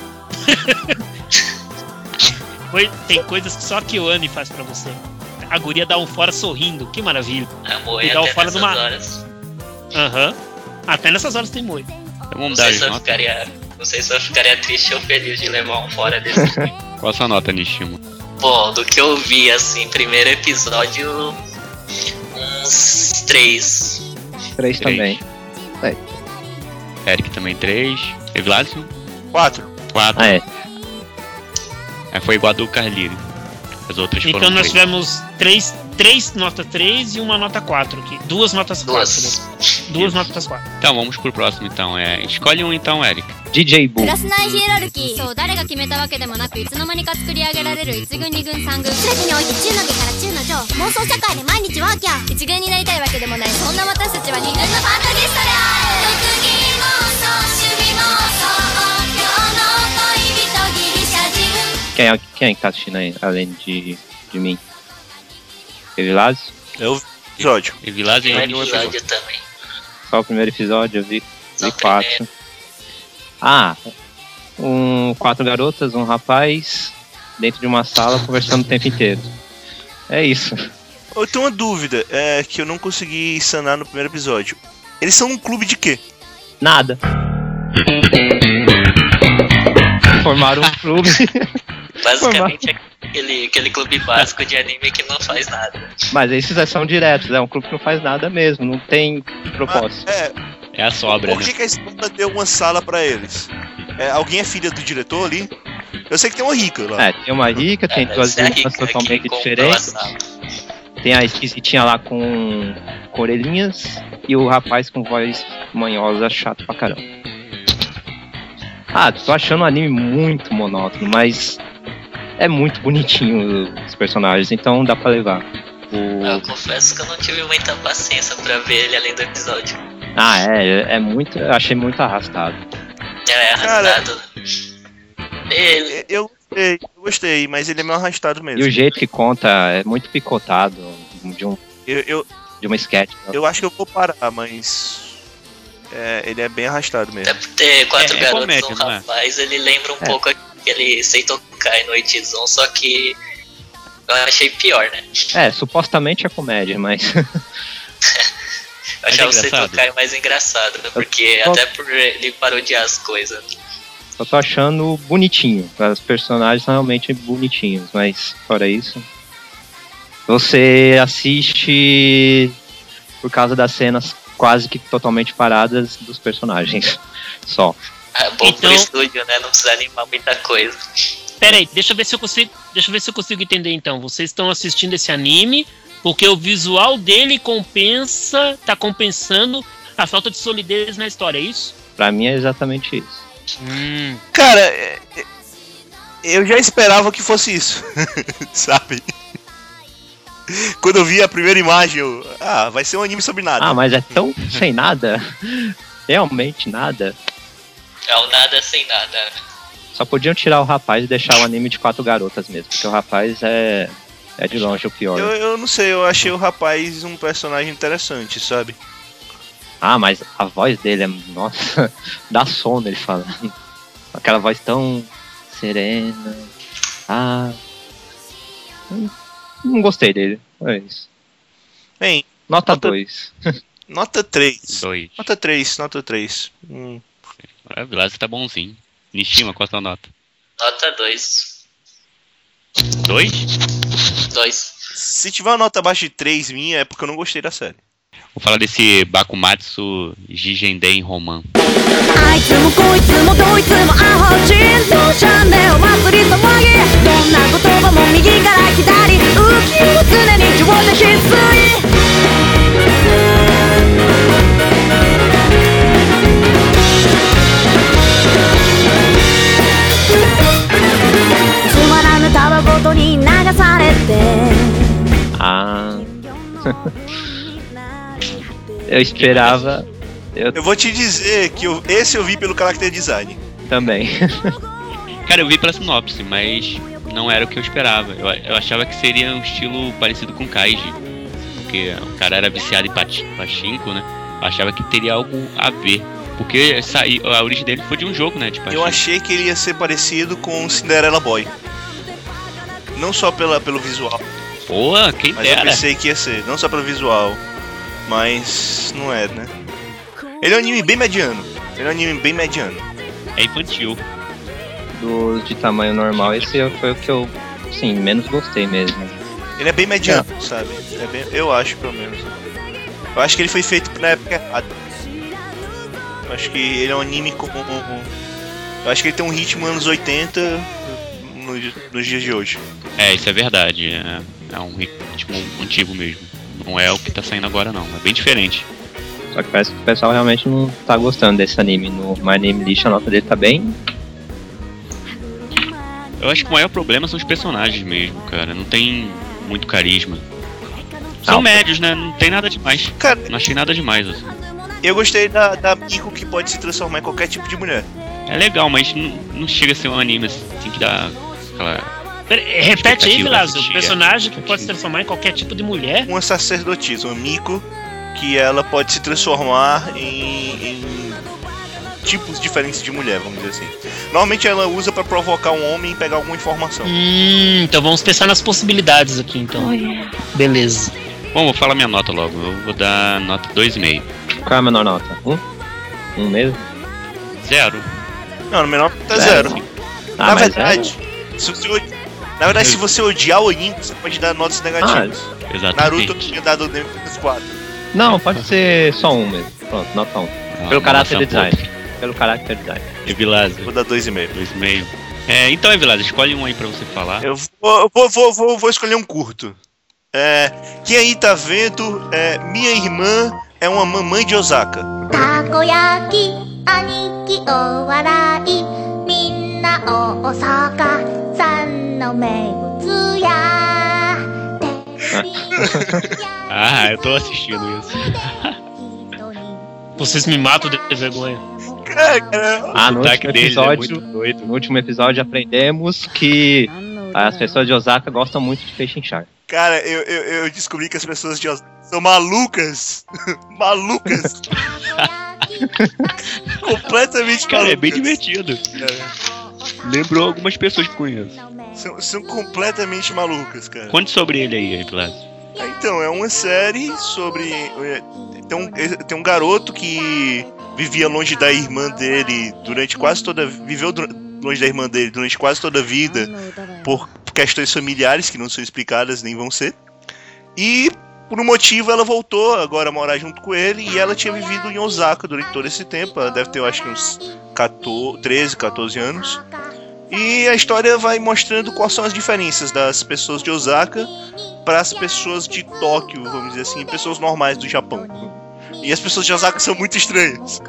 Foi- Tem coisas que só a Kyoane faz pra você. A guria dá um fora sorrindo. Que maravilha. Amor, E e dá o até fora nessas de uma- horas. Aham. Até nessas horas tem moito. Então Não vamos dar sei, as se eu notas. ficaria, não sei se eu ficaria triste ou feliz de levar um fora desse. Qual a sua nota, Nishima? Bom, do que eu vi, assim, primeiro episódio, uns três. Três Três. também. Eric também três. Evilásio? Quatro. quatro. Ah, é. É, foi igual a do Carlyle. As outras foram Então nós três. tivemos três, três nota três e uma nota quatro aqui. Duas notas quatro. Duas. Né? Duas notas quatro. Então vamos pro próximo então. É, escolhe um então, Eric. D J Boo. クラス内ヒエラルキーそう誰が決めたわけでもなくいつの間にか作り上げられる一軍二軍三軍全てにおいて中の下から中の上妄想社会で毎日ワーキャー一軍になりたいわけでもないそんな私たちは二軍のファンタジストである特技妄想趣味妄想今日の恋人ギリシャ人 Quem é, quem é que tá assistindo aí, além de, de mim? Evilásio? Eu vi o episódio. Evilásio e Primeiro Eric. episódio também. Só o primeiro episódio, eu vi, Só vi o quatro. primeiro. Ah, um, quatro garotas, um rapaz, dentro de uma sala, conversando o tempo inteiro. É isso. Eu tenho uma dúvida, é, que eu não consegui sanar no primeiro episódio. Eles são um clube de quê? Nada. Formaram um clube. Basicamente aquele, aquele clube básico de anime que não faz nada. Mas esses são diretos, é um clube que não faz nada mesmo, não tem propósito. Ah, é, É a sobra, por né? que, que a escola deu uma sala pra eles? É, alguém é filha do diretor ali? Eu sei que tem uma rica lá. É, tem uma rica, tem É, duas essa é a irmãs rica totalmente que comprou a diferentes. sala. Tem a esquisitinha lá com, com orelhinhas e o rapaz com voz manhosa chato pra caramba. Ah, tô achando o anime muito monótono, mas é muito bonitinho os personagens, então dá pra levar. O... Eu confesso que eu não tive muita paciência pra ver ele além do episódio. Ah, é, é muito. Eu achei muito arrastado. É Cara, arrastado. Ele, Eu gostei, eu gostei, mas ele é meio arrastado mesmo. E o jeito que conta é muito picotado. De um... Eu, eu, de uma sketch. Eu acho que eu vou parar, mas... É, ele é bem arrastado mesmo. Até por ter quatro É, é garotos comédia, e um não é? rapaz, ele lembra um É. pouco aquele Seitokai no Ichizon, só que eu achei pior, né? É, supostamente é comédia, mas... Eu Mas achava é o engraçado. Seitokai mais engraçado, né? Porque Eu- até por ele parodiar as coisas. eu tô achando bonitinho. Os personagens são realmente bonitinhos, mas fora isso... Você assiste por causa das cenas quase que totalmente paradas dos personagens. Só. É bom Então- pro estúdio, né? Não precisa animar muita coisa. Pera aí, deixa eu ver se eu consigo. Deixa eu ver se eu consigo entender então. Vocês estão assistindo esse anime porque o visual dele compensa. Tá compensando a falta de solidez na história, é isso? Pra mim é exatamente isso. Hum. Cara, é- é- eu já esperava que fosse isso, sabe? Quando eu vi a primeira imagem, eu... Ah, vai ser um anime sobre nada. Ah, mas é tão sem nada. Realmente nada. É o nada sem nada. Só podiam tirar o rapaz e deixar o anime de quatro garotas mesmo. Porque o rapaz é, é de longe o pior. Eu, eu não sei, eu achei o rapaz um personagem interessante, sabe? Ah, mas a voz dele é... Nossa, dá sono ele falando. Aquela voz tão serena. Ah... Não gostei dele. É isso. Bem, Nota Nota- dois. nota três. Dois. Nota três, nota três. Hum. Ah, Vilas tá bonzinho. Nishima, qual a sua nota? Nota dois. Dois? dois. Se tiver uma nota abaixo de três minha, é porque eu não gostei da série. Vou falar desse Bakumatsu Jijenden Roman. あいつもこいつもどいつもアホ人とシャンネル祭り騒ぎどんな言葉も右から左浮きを常に上手必須 つまらぬたわごとに流されて Ah... Eu esperava... Eu Eu vou te dizer que eu- esse eu vi pelo character design. também. Cara, eu vi pela sinopse, mas não era o que eu esperava. Eu, eu achava que seria um estilo parecido com Kaiji. Porque o cara era viciado em pati- pachinko, né? Eu achava que teria algo a ver. Porque saí, a origem dele foi de um jogo, né? De Eu pachinko. achei que ele ia ser parecido com Cinderella Boy. Não só pela, pelo visual, Pô, quem mas eu dera. pensei que ia ser. Não só pelo visual, mas não é, né? Ele é um anime bem mediano. Ele é um anime bem mediano. É infantil. Dos de tamanho normal, esse foi o que eu, sim, menos gostei mesmo. Ele é bem mediano, sabe? É bem- eu acho, pelo menos. Eu acho que ele foi feito na época errada. Eu acho que ele é um anime com... Eu acho que ele tem um ritmo anos oitenta no- nos dias de hoje. É, isso é verdade. É, é um ritmo antigo mesmo. Não é o que tá saindo agora, não. É bem diferente. Só que parece que o pessoal realmente não tá gostando desse anime. No My Name List a nota dele tá bem... Eu acho que o maior problema são os personagens mesmo, cara. Não tem muito carisma. São Não. médios, né? Não tem nada demais. Cara, Não achei nada demais, assim. eu gostei da, da Miko que pode se transformar em qualquer tipo de mulher. É legal, mas não, não chega a ser um anime assim que dá aquela... Pera, repete aí, Expectativa Vilas. O assistir, personagem que é. pode se transformar em qualquer tipo de mulher. Uma sacerdotisa, uma Miko, que ela pode se transformar em, em tipos diferentes de mulher, vamos dizer assim. Normalmente ela usa pra provocar um homem e pegar alguma informação. Hum, então vamos pensar nas possibilidades aqui, então. Beleza. Bom, vou falar minha nota logo. Eu vou dar nota dois e meio. Qual é a menor nota? Um? Um mesmo? Zero. Não, no menor tá Zero. zero. Ah, Na mas verdade, se você, odi- na verdade, se você odiar o anime, você pode dar notas negativas. Exatamente. Naruto eu tinha dado menos quatro. é... Não, pode ser só um mesmo. Pronto, nota um. Ah, Pelo caráter nossa, design. pô. Pelo caráter design. Evilásio. Vou dar dois e meio. Dois e meio. É, então, Evilásio, escolhe um aí pra você falar. Eu vou, eu vou, vou, vou, vou escolher um curto. É, quem aí tá vendo, é, minha irmã é uma mamãe de Osaka. たこ焼き兄貴お笑いみんな大阪さんの名物や Ah, eu tô assistindo isso. Vocês me matam de vergonha. Cara, Ah, no O sotaque último dele é episódio, muito doido. no último episódio aprendemos que as pessoas de Osaka gostam muito de peixe inchar. Cara, eu, eu, eu descobri que as pessoas de Osaka são malucas. Malucas. Completamente Cara, malucas. é bem divertido. É. Lembrou algumas pessoas que conheço. São, são completamente malucas, cara. Conte sobre ele aí, Blas. Então, é uma série sobre... Tem um, tem um garoto que vivia longe da irmã dele durante quase toda... Viveu longe da irmã dele durante quase toda a vida por questões familiares que não são explicadas, nem vão ser. E, por um motivo, ela voltou agora a morar junto com ele e ela tinha vivido em Osaka durante todo esse tempo. Ela deve ter, eu acho que uns quatorze, treze, quatorze anos. E a história vai mostrando quais são as diferenças das pessoas de Osaka para as pessoas de Tóquio, vamos dizer assim, pessoas normais do Japão. E as pessoas de Osaka são muito estranhas.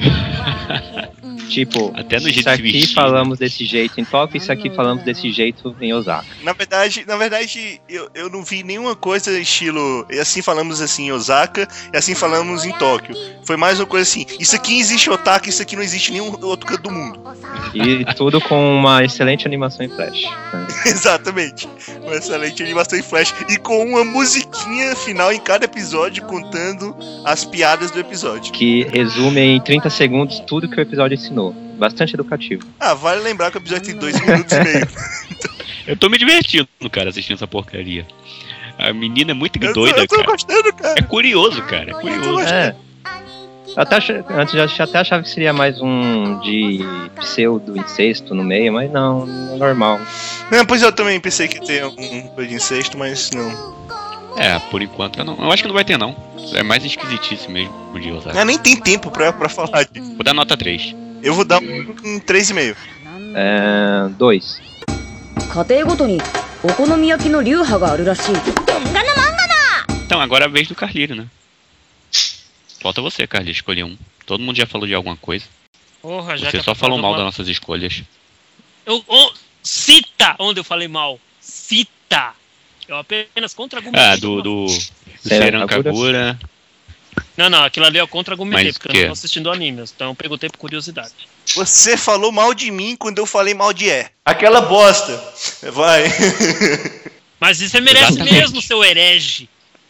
Tipo, Até no jeito isso de aqui vestir. falamos desse jeito em Tóquio, isso aqui falamos desse jeito em Osaka. Na verdade, na verdade eu, eu não vi nenhuma coisa estilo, e assim falamos assim em Osaka, e assim falamos em Tóquio. Foi mais uma coisa assim, isso aqui existe Otaka, isso aqui não existe em nenhum outro canto do mundo. E tudo com uma excelente animação em Flash. Né? Exatamente. Uma excelente animação em Flash. E com uma musiquinha final em cada episódio contando as piadas do episódio. Que resume em trinta segundos tudo que o episódio ensinou. Bastante educativo. Ah, vale lembrar que o episódio tem dois minutos e meio. Eu tô me divertindo, cara, assistindo essa porcaria. A menina é muito Eu tô, doida, eu tô cara. gostando, cara. É curioso, cara. É curioso. É. Eu até ach... Antes eu até achava que seria mais um de pseudo incesto no meio, mas não, é normal. Não, pois eu também pensei que ia ter algum coisa de incesto, mas não. É, por enquanto eu não. Eu acho que não vai ter, não. É mais esquisitice mesmo o de Osaka. Ah, nem tem tempo pra, pra falar disso. Vou dar nota três. Eu vou dar um, um três vírgula cinco. É. Dois. 家庭ごとにお好み焼きの流派があるらしい。 Então, agora é a vez do Carlírio, né? Falta você, Carlírio, escolher um. Todo mundo já falou de alguma coisa. Porra, já Você que só eu falou mal das alguma- nossas escolhas. Eu, oh, cita onde eu falei mal. Cita. Eu apenas contra-argumentei. Ah, do, do, do Será Seran Kagura? Kagura. Não, não, aquilo ali eu contra-argumentei, Mas porque o eu quê? não tô assistindo animes. Então eu perguntei por curiosidade. Você falou mal de mim quando eu falei mal de E. Aquela bosta. Vai. Mas isso você merece Exatamente. mesmo, seu herege.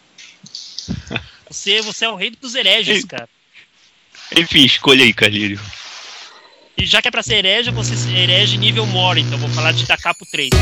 Você, você é o rei dos hereges, cara. Enfim, escolha aí, Carlírio. E já que é pra ser herege, você é herege nível Mori, então eu vou falar de Da Capo três.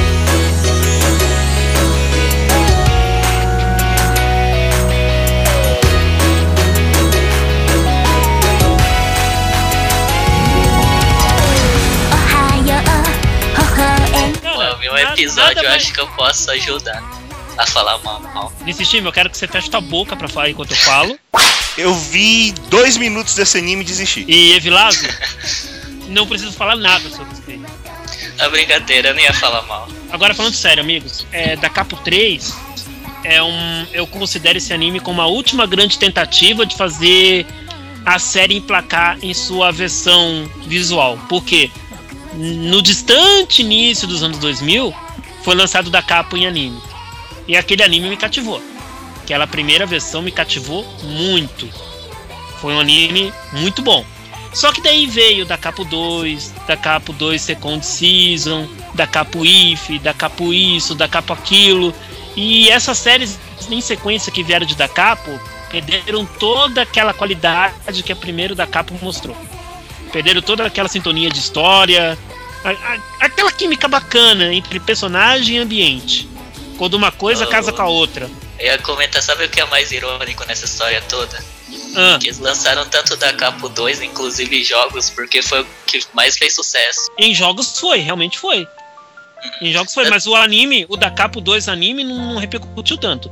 Mano, em um episódio eu acho que eu posso ajudar a falar mal. Nesse time, eu quero que você feche tua boca pra falar enquanto eu falo. Eu vi dois minutos desse anime e desisti. E Evilazo, não preciso falar nada sobre isso aí. A brincadeira, eu não ia falar mal. Agora falando sério, amigos, é, Da Capo três é um, eu considero esse anime como a última grande tentativa de fazer a série emplacar em sua versão visual. Por quê? No distante início dos anos dois mil, foi lançado Da Capo em anime. E aquele anime me cativou. Aquela primeira versão me cativou muito. Foi um anime muito bom. Só que daí veio Da Capo dois, Da Capo dois Second Season, Da Capo If, Da Capo isso, Da Capo aquilo. E essas séries em sequência que vieram de Da Capo perderam toda aquela qualidade que a primeira Da Capo mostrou. Perderam toda aquela sintonia de história, a, a, aquela química bacana entre personagem e ambiente. Quando uma coisa Oh. casa com a outra. Eu ia comentar, sabe o que é mais irônico nessa história toda? Ah, Que eles lançaram tanto Da Capo dois, inclusive jogos, porque foi o que mais fez sucesso. em jogos foi, realmente foi. Em jogos foi, mas o anime, o Da Capo dois anime não, não repercutiu tanto.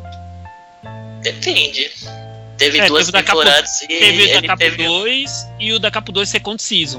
Depende. Teve É, duas teve o Da Capo- temporadas e Teve o Da ele, Capo teve, dois e o Da Capo dois Second Season.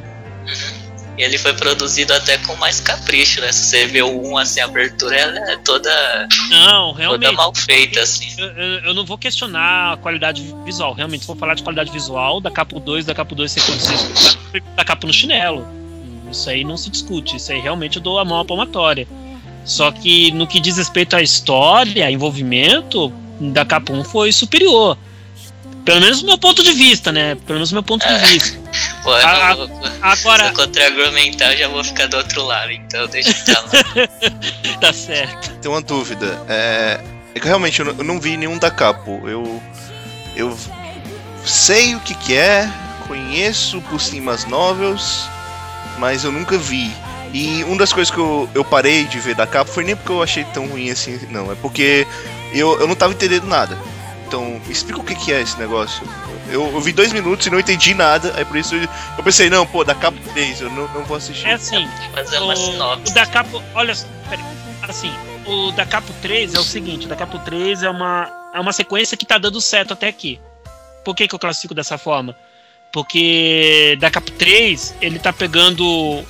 e ele foi produzido até com mais capricho, né? Se você vê o um assim, a abertura ela é toda, Não, toda realmente. mal feita, assim. Eu, eu- eu não vou questionar a qualidade visual. Realmente, se for falar de qualidade visual, Da Capo dois, Da Capo dois Second Season, Da Capo no chinelo. Isso aí não se discute. Isso aí realmente eu dou a mão à palmatória. Só que no que diz respeito à história, a envolvimento, Da Capo um foi superior. Pelo menos do meu ponto de vista, né? Pelo menos do meu ponto de vista. Pô, eu A- não vou, Agora, se eu contra-argumentar, eu já vou ficar do outro lado, então deixa pra lá. tá certo. Tem uma dúvida. É, É que realmente eu não, eu não vi nenhum da Capo. Eu. Eu sei o que, que é, conheço por cima as novels, mas eu nunca vi. E uma das coisas que eu, eu parei de ver da Capo foi nem porque eu achei tão ruim assim, não. É porque eu, eu não tava entendendo nada. Então, me explica o que, que é esse negócio. Eu, eu vi dois minutos e não entendi nada, aí por isso eu, eu pensei, não, pô, da Capo três, eu não, não vou assistir. É assim, fazer uma o, sinopse. o da Capo, olha, pera, assim, o da Capo três é o seguinte, o da Capo três é uma, é uma sequência que tá dando certo até aqui. Por que que eu classifico dessa forma? Porque da Capo três, ele tá pegando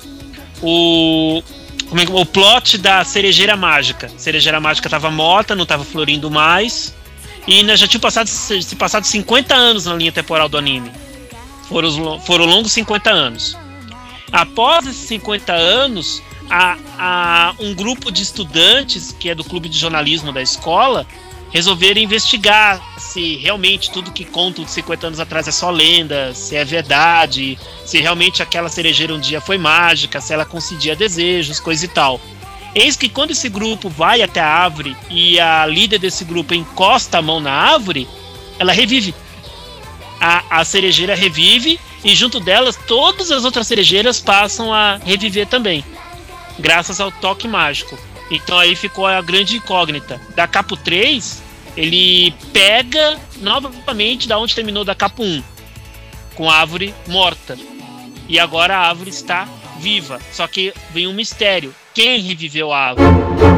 o, como é, o plot da cerejeira mágica. A cerejeira mágica tava morta, não tava florindo mais. E já tinha passado, se passado cinquenta anos na linha temporal do anime. Foram, foram longos cinquenta anos. Após esses cinquenta anos, a, a, um grupo de estudantes, que é do clube de jornalismo da escola, resolveram investigar se realmente tudo que contam de cinquenta anos atrás é só lenda, se é verdade, se realmente aquela cerejeira um dia foi mágica, se ela concedia desejos, coisa e tal. Eis que quando esse grupo vai até a árvore e a líder desse grupo encosta a mão na árvore, ela revive. A, a cerejeira revive e junto delas todas as outras cerejeiras passam a reviver também, graças ao toque mágico. Então aí ficou a grande incógnita. Da Capo três, ele pega novamente da onde terminou da Capo um, com a árvore morta. E agora a árvore está viva. Só que vem um mistério. Quem reviveu a árvore?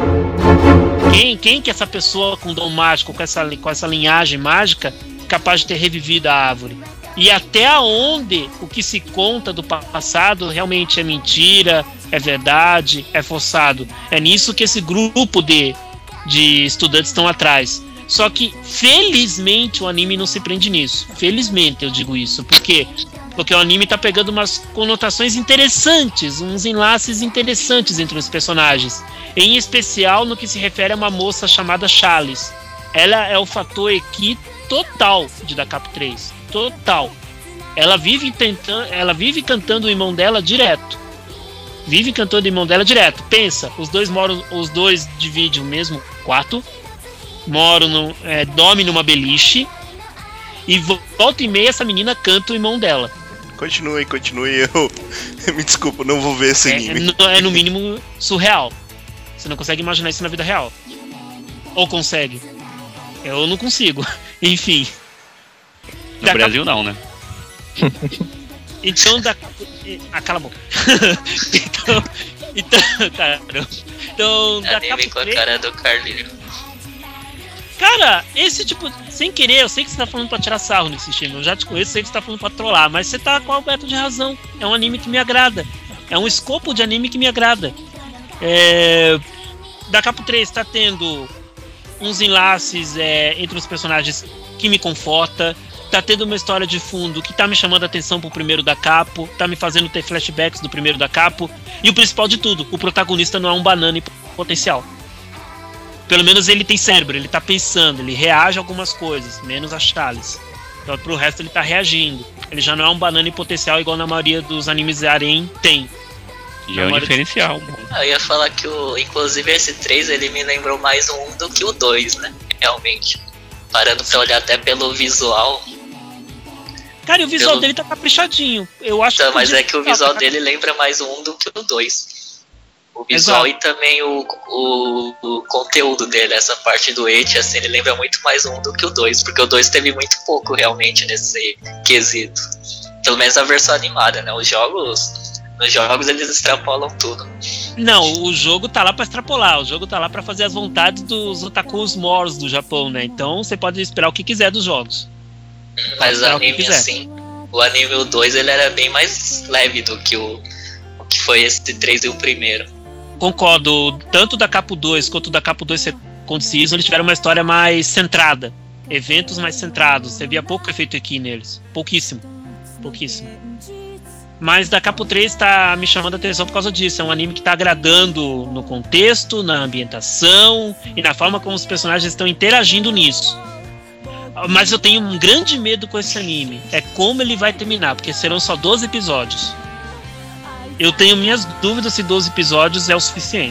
Quem, quem que é essa pessoa com dom mágico, com essa, com essa linhagem mágica, capaz de ter revivido a árvore? E até onde o que se conta do passado realmente é mentira, é verdade, é forçado. É nisso que esse grupo de, de estudantes estão atrás. Só que, felizmente, o anime não se prende nisso. Felizmente, eu digo isso. Por quê? Porque o anime tá pegando umas conotações interessantes, uns enlaces interessantes entre os personagens. Em especial no que se refere a uma moça chamada Chalice. Ela é o fator equi total de da Capo três. Total. Ela vive tentando, ela vive cantando o irmão dela direto. Vive cantando o irmão dela direto. Pensa, os dois moram, os dois dividem o mesmo quarto, moram no, é, dormem numa beliche e volta e meia essa menina canta o irmão dela. Continue, continue. Eu me desculpa, não vou ver esse É, anime. é, é no mínimo surreal. Você não consegue imaginar isso na vida real. Ou consegue? Eu não consigo. Enfim. No Da Brasil não, né? Então, da... Ah, cala a boca. então, então, caramba. Então, da Anime Capo com a três... cara do Carlinho. Cara, esse tipo, sem querer, eu sei que você tá falando pra tirar sarro nesse time, eu já te conheço, sei que você tá falando pra trollar, mas você tá com o Alberto de razão. É um anime que me agrada. É um escopo de anime que me agrada. É... Da Capo três tá tendo uns enlaces é, entre os personagens que me conforta. Tá tendo uma história de fundo que tá me chamando a atenção pro primeiro da Capo, tá me fazendo ter flashbacks do primeiro da Capo. E o principal de tudo, o protagonista não é um banana em potencial. Pelo menos ele tem cérebro, ele tá pensando, ele reage a algumas coisas, menos a Chalice. Então pro resto ele tá reagindo. Ele já não é um banana em potencial igual na maioria dos animes de harém tem. Já é um diferencial. Eu ia falar que o, inclusive esse três ele me lembrou mais o um do que o dois, né? Realmente. Parando pra olhar até pelo visual. Cara, e o visual Pelo... dele tá caprichadinho. Eu acho então, que mas é que o visual tá... dele lembra mais o um do que o dois. O visual Exato. E também o, o, o conteúdo dele, essa parte do eti, assim, ele lembra muito mais o um do que o dois, porque o dois teve muito pouco realmente nesse quesito. Pelo menos a versão animada, né? Os jogos, nos jogos eles extrapolam tudo. Não, o jogo tá lá pra extrapolar, o jogo tá lá pra fazer as vontades dos otakus mors do Japão, né? Então você pode esperar o que quiser dos jogos. Mas o anime, assim, o anime o dois ele era bem mais leve do que o, o que foi esse três e o primeiro. Concordo, tanto da Capo dois quanto da Capo dois Second Season eles tiveram uma história mais centrada, eventos mais centrados, você via pouco efeito aqui neles, pouquíssimo, pouquíssimo. Mas da Capo três tá me chamando a atenção por causa disso, é um anime que tá agradando no contexto, na ambientação e na forma como os personagens estão interagindo nisso. Mas eu tenho um grande medo com esse anime, é como ele vai terminar, porque serão só doze episódios. Eu tenho minhas dúvidas se doze episódios é o suficiente.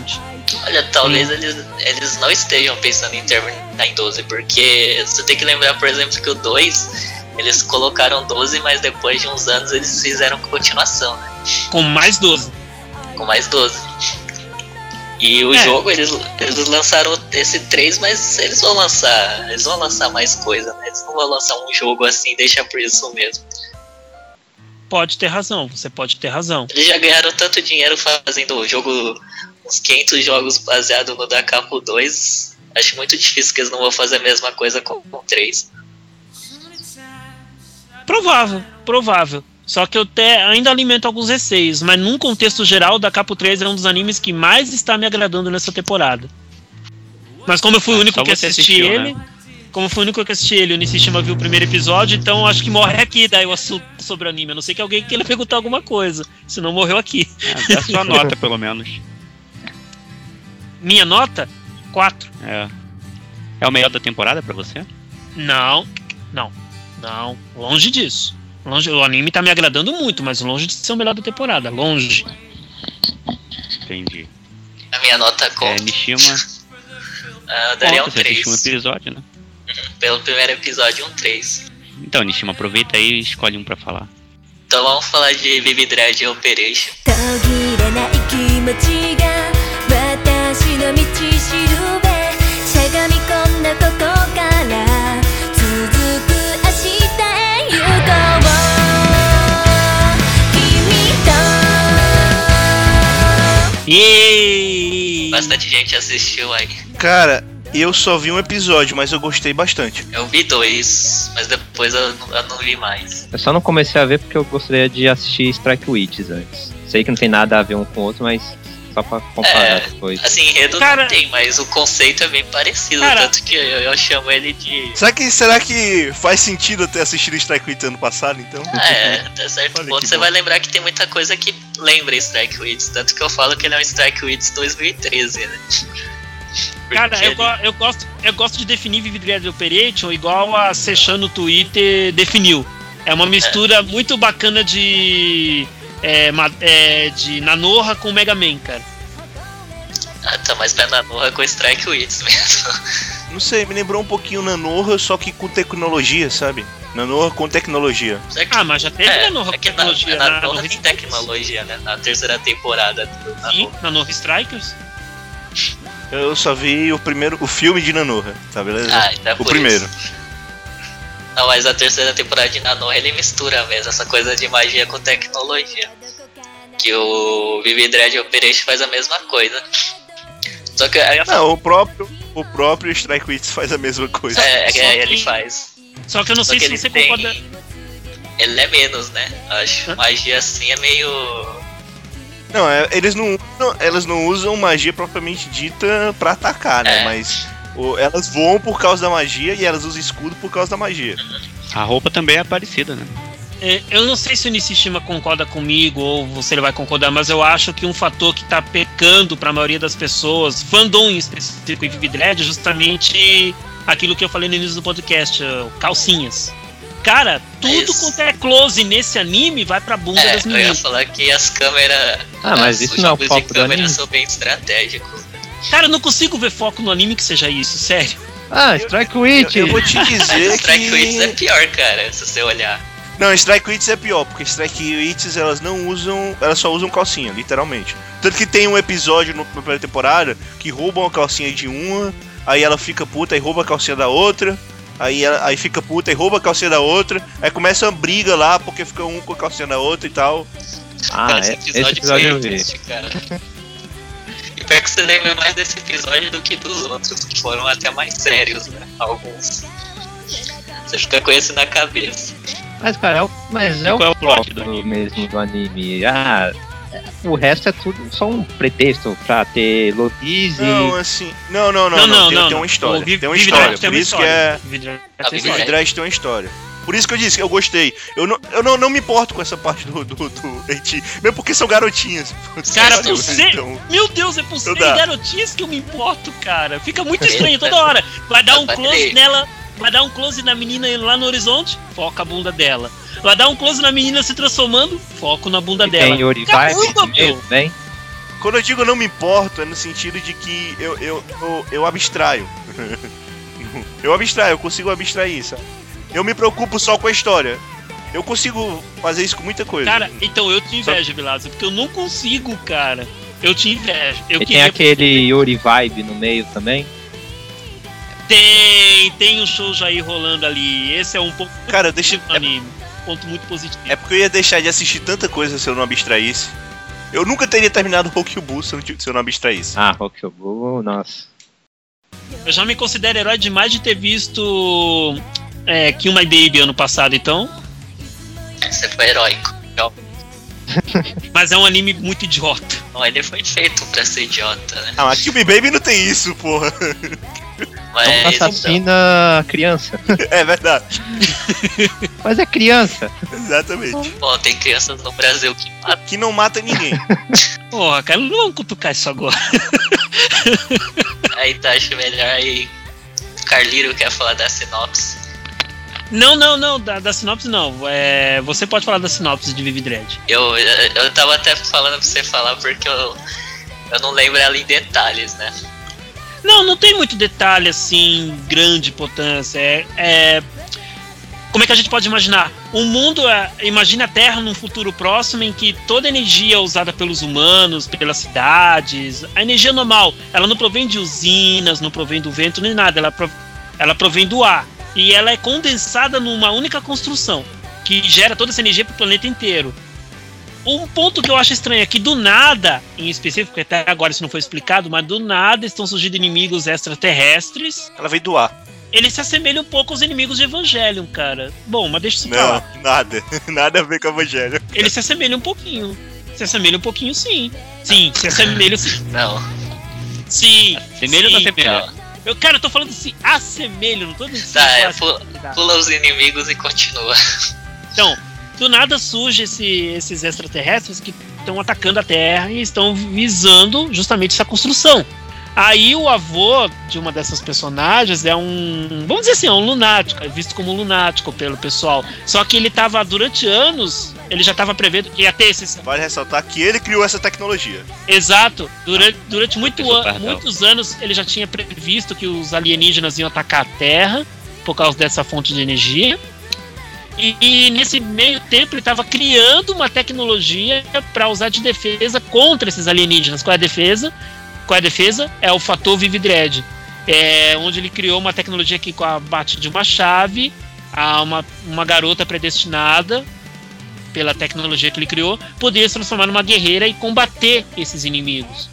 Olha, talvez eles, eles não estejam pensando em terminar em doze, porque você tem que lembrar, por exemplo, que o dois, eles colocaram doze, mas depois de uns anos eles fizeram continuação, né? Com mais doze. Com mais doze. E o É. jogo, eles, eles lançaram esse três, mas eles vão lançar, eles vão lançar mais coisa, né? Eles não vão lançar um jogo assim e deixar por isso mesmo. Pode ter razão, você pode ter razão. Eles já ganharam tanto dinheiro fazendo o jogo, uns quinhentos jogos baseados no da Capcom dois. Acho muito difícil que eles não vão fazer a mesma coisa com o três. Provável, provável. Só que eu te, ainda alimento alguns receios, mas num contexto geral, da Capo três é um dos animes que mais está me agradando nessa temporada. Mas como eu fui o único Só que você assisti assistiu, ele, né? como eu fui o único que assisti ele, o Nishishima viu o primeiro episódio, então acho que morre aqui daí o assunto sobre o anime. A não sei que alguém queira perguntar alguma coisa, senão morreu aqui. É, dá sua nota, pelo menos. Minha nota? quatro. É. É o melhor da temporada pra você? Não, não, não, longe disso. Longe, o anime tá me agradando muito, mas longe de ser o melhor da temporada, longe. Entendi. A minha nota É, conta. Nishima. Ah, eu daria um Conta, você assistiu um três. episódio, né? Pelo primeiro episódio, um três. Então, Nishima, aproveita aí e escolhe um pra falar. Então vamos falar de Vivid Dread Operation. 途切れない気持ちが私の道しるべしゃがみ込んだここから続く明日へ行こう君と E Bastante gente assistiu aí. Cara, eu só vi um episódio, mas eu gostei bastante. Eu vi dois, mas depois eu, não- eu não vi mais. Eu só não comecei a ver porque eu gostaria de assistir Strike Witches antes. Sei que não tem nada a ver um com o outro, mas só pra comparar É, as coisas. Assim, enredo Cara- não tem, mas o conceito é bem parecido, Cara- tanto que eu, eu chamo ele de... Será que, será que faz sentido eu ter assistido Strike Witch ano passado, então? É, até certo Olha ponto que você bom. vai lembrar que tem muita coisa que lembra Strike Witch, tanto que eu falo que ele é um Strike Witch dois mil e treze, né? Cara, Porque eu, ele- go- eu, gosto, eu gosto de definir Vivid Dread Operation igual a Sechan no Twitter definiu. É uma mistura muito bacana de. É, ma- é, de Nanoha com Mega Man, cara. Ah, tá mais pra Nanoha com Strike Witch mesmo. Não sei, me lembrou um pouquinho Nanoha, só que com tecnologia, sabe? Nanoha com tecnologia. Só que- Ah, mas já teve é, Nanoha é com que na, tecnologia na, na Nanoha Nanoha tem Strikers. tecnologia, né? Na terceira temporada do Sim, Nanoha. Nanoha Strikers. Eu só vi o primeiro, o filme de Nanoha, tá beleza? Ah, então é o por primeiro. isso. Não, mas a terceira temporada de Nanoha ele mistura mesmo essa coisa de magia com tecnologia. Que o Vivid Dread Operation faz a mesma coisa. Só que aí eu falo, Não, o próprio, o próprio Strike Witch faz a mesma coisa. é, só é, que- ele faz. Só que eu não Só sei que se ele você tem- concorda. Ele é menos, né? Acho. Hã? Magia assim é meio. Não, é, eles não, não, elas não usam magia propriamente dita pra atacar, né? É. Mas o- elas voam por causa da magia e elas usam escudo por causa da magia. A roupa também é parecida, né? É, eu não sei se o Nishishima concorda comigo ou você ele vai concordar, mas eu acho que um fator que tá pecando pra maioria das pessoas, fandom em específico em Vivid Dread, é justamente aquilo que eu falei no início do podcast, ó, calcinhas. Cara, tudo Isso. quanto é close nesse anime vai pra bunda É, das eu ia meninas. falar que as câmeras. Ah, mas as- isso os não é o jogos foco de do câmera anime. são bem estratégicos. Cara, eu não consigo ver foco no anime que seja isso, sério. Ah, Strike Witch! Eu, eu vou te Mas dizer Strike Witch é que... pior, cara, se você olhar. Não, Strike Witch é pior, porque Strike Witch elas não usam... Elas só usam calcinha, literalmente. Tanto que tem um episódio no- na primeira temporada que roubam a calcinha de uma, aí ela fica puta e rouba a calcinha da outra, aí, ela, aí fica puta e rouba a calcinha da outra, aí começa uma briga lá porque fica um com a calcinha da outra e tal. Ah, esse é, episódio, esse episódio foi eu vi. triste, cara. E pior que você lembra mais desse episódio do que dos outros, que foram até mais sérios, né? Alguns. Você fica com esse na cabeça. Mas, cara, é o, mas é E o qual é o plot foco do anime? mesmo do anime. Ah, o resto é tudo só um pretexto pra ter Louise Não, assim... Não, não, não, não, tem, tem uma história, O Vi- tem uma Vivid história, Dread tem por uma isso que história. é... Vivid Dread Ah, tem Vivid Vivid história. Dread tem uma história. Por isso que eu disse que eu gostei. Eu não, eu não, não me importo com essa parte do, do, do Eti, mesmo porque são garotinhas. Cara, Sério, por ser. então. Meu Deus, é por ser dá. garotinhas que eu me importo, cara. Fica muito estranho toda hora. Vai dar um close nela, vai dar um close na menina lá no horizonte, foca a bunda dela. Vai dar um close na menina se transformando, foco na bunda E dela. tem Yuri Caramba, Vibe meu. mesmo, né? Quando eu digo não me importo, é no sentido de que eu, eu, eu, eu abstraio. Eu abstraio, eu consigo abstrair, sabe? Eu me preocupo só com a história. Eu consigo fazer isso com muita coisa. Cara, então eu te invejo, Vilazo, porque eu não consigo, cara. Eu te invejo. Eu e queria... tem aquele Yuri Vibe no meio também? Tem, tem um show já aí rolando ali. Esse é um ponto cara, deixa do anime. É... Ponto muito positivo. É porque eu ia deixar de assistir tanta coisa se eu não abstraísse. Eu nunca teria terminado Hokkyubu se eu não abstraísse. Ah, Hokkyubu, nossa. Eu já me considero herói demais de ter visto é, Kill My Baby ano passado, então. Você foi heróico. Mas é um anime muito idiota. Não, ele foi feito pra ser idiota, né? Ah, mas Kill Me Baby não tem isso, porra. Mas não assassina então... criança. É verdade. Mas é criança. Exatamente. Bom, tem crianças no Brasil que matam. Que não mata ninguém. Porra, cara, não vamos cutucar isso agora. Aí tá, acho melhor aí. Carliro quer falar da sinopse. Não, não, não, da, da sinopse não. É, você pode falar da sinopse de Vividred. Eu, eu, eu tava até falando pra você falar porque eu, eu não lembro ela em detalhes, né? Não, não tem muito detalhe assim, grande importância. É, é, como é que a gente pode imaginar? O mundo, é, imagina a Terra num futuro próximo em que toda a energia usada pelos humanos, pelas cidades, a energia normal, ela não provém de usinas, não provém do vento nem nada, ela, prov, ela provém do ar. E ela é condensada numa única construção, que gera toda essa energia para o planeta inteiro. Um ponto que eu acho estranho é que do nada, em específico, até agora isso não foi explicado, mas do nada estão surgindo inimigos extraterrestres. Ela veio do ar. Eles se assemelham um pouco aos inimigos de Evangelion, cara. Bom, mas deixa isso pra não, lá. Nada. Nada a ver com Evangelion. Eles se assemelham um pouquinho. Se assemelham um pouquinho, sim. Sim, se assemelham sim. Não. Sim. Assemelham ou não assemelham? Eu, cara, eu tô falando assim, assemelho, não tô dizendo tá, é, pula, pula os inimigos e continua. Então, do nada surge esse, esses extraterrestres que estão atacando a Terra e estão visando justamente essa construção. Aí o avô de uma dessas personagens é um, vamos dizer assim, é um lunático, é visto como um lunático pelo pessoal. Só que ele tava, durante anos, ele já estava prevendo que ia ter esses... Vale ressaltar que ele criou essa tecnologia. Exato. Durante, durante muito an- muitos anos, ele já tinha previsto que os alienígenas iam atacar a Terra por causa dessa fonte de energia. E, e nesse meio tempo ele estava criando uma tecnologia para usar de defesa contra esses alienígenas. Qual é a defesa? Qual é a defesa? É o fator Vividred. É, onde ele criou uma tecnologia que, com a bate de uma chave, a uma, uma garota predestinada, pela tecnologia que ele criou, poderia se transformar numa guerreira e combater esses inimigos.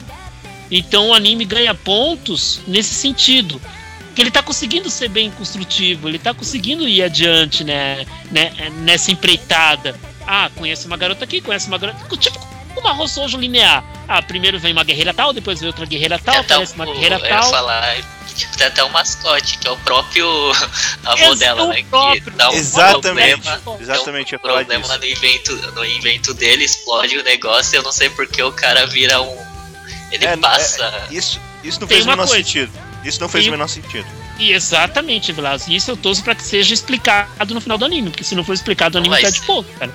Então o anime ganha pontos nesse sentido. Que ele tá conseguindo ser bem construtivo, ele tá conseguindo ir adiante, né, né, nessa empreitada. Ah, conhece uma garota aqui, conhece uma garota... Tipo uma Rossoujo linear. Ah, primeiro vem uma guerreira tal, depois vem outra guerreira tal, aparece uma guerreira eu tal. Ia falar, tipo, tem até um mascote, que é o próprio avô Esse dela, é né? Próprio. Que dá um Exatamente. problema, Exatamente, um problema no invento, no invento dele, explode o negócio, eu não sei porque o cara vira um... Ele é, passa... É, isso, isso não Tem fez o uma menor coisa. sentido. Isso não fez Tem- o menor sentido. E exatamente, Vilas. E isso eu torço pra que seja explicado no final do anime, porque se não for explicado, o anime Não vai tá de ser. pouco, cara.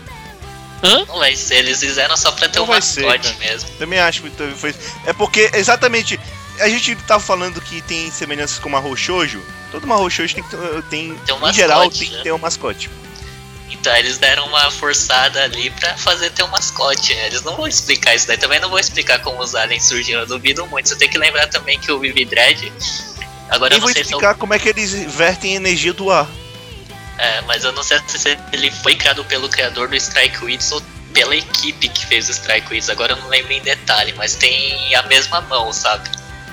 Hã? Não vai ser, eles fizeram só pra ter Não um vai ser, mascote cara. mesmo. Também acho que foi. É porque, exatamente, a gente tava falando que tem semelhanças com uma Shoujo. Toda uma Shoujo tem que ter, tem, Tem um em mascote, geral, tem né? que ter um mascote. Então eles deram uma forçada ali pra fazer ter um mascote, né? Eles não vão explicar isso daí, também não vou explicar como os aliens surgiram, eu duvido muito. Você tem que lembrar também que o Vividred... Agora E eu não vou sei se eu... explicar como é que eles vertem energia do ar. É, mas eu não sei se ele foi criado pelo criador do Strike Wits ou pela equipe que fez o Strike Wits. Agora eu não lembro em detalhe, mas tem a mesma mão, sabe?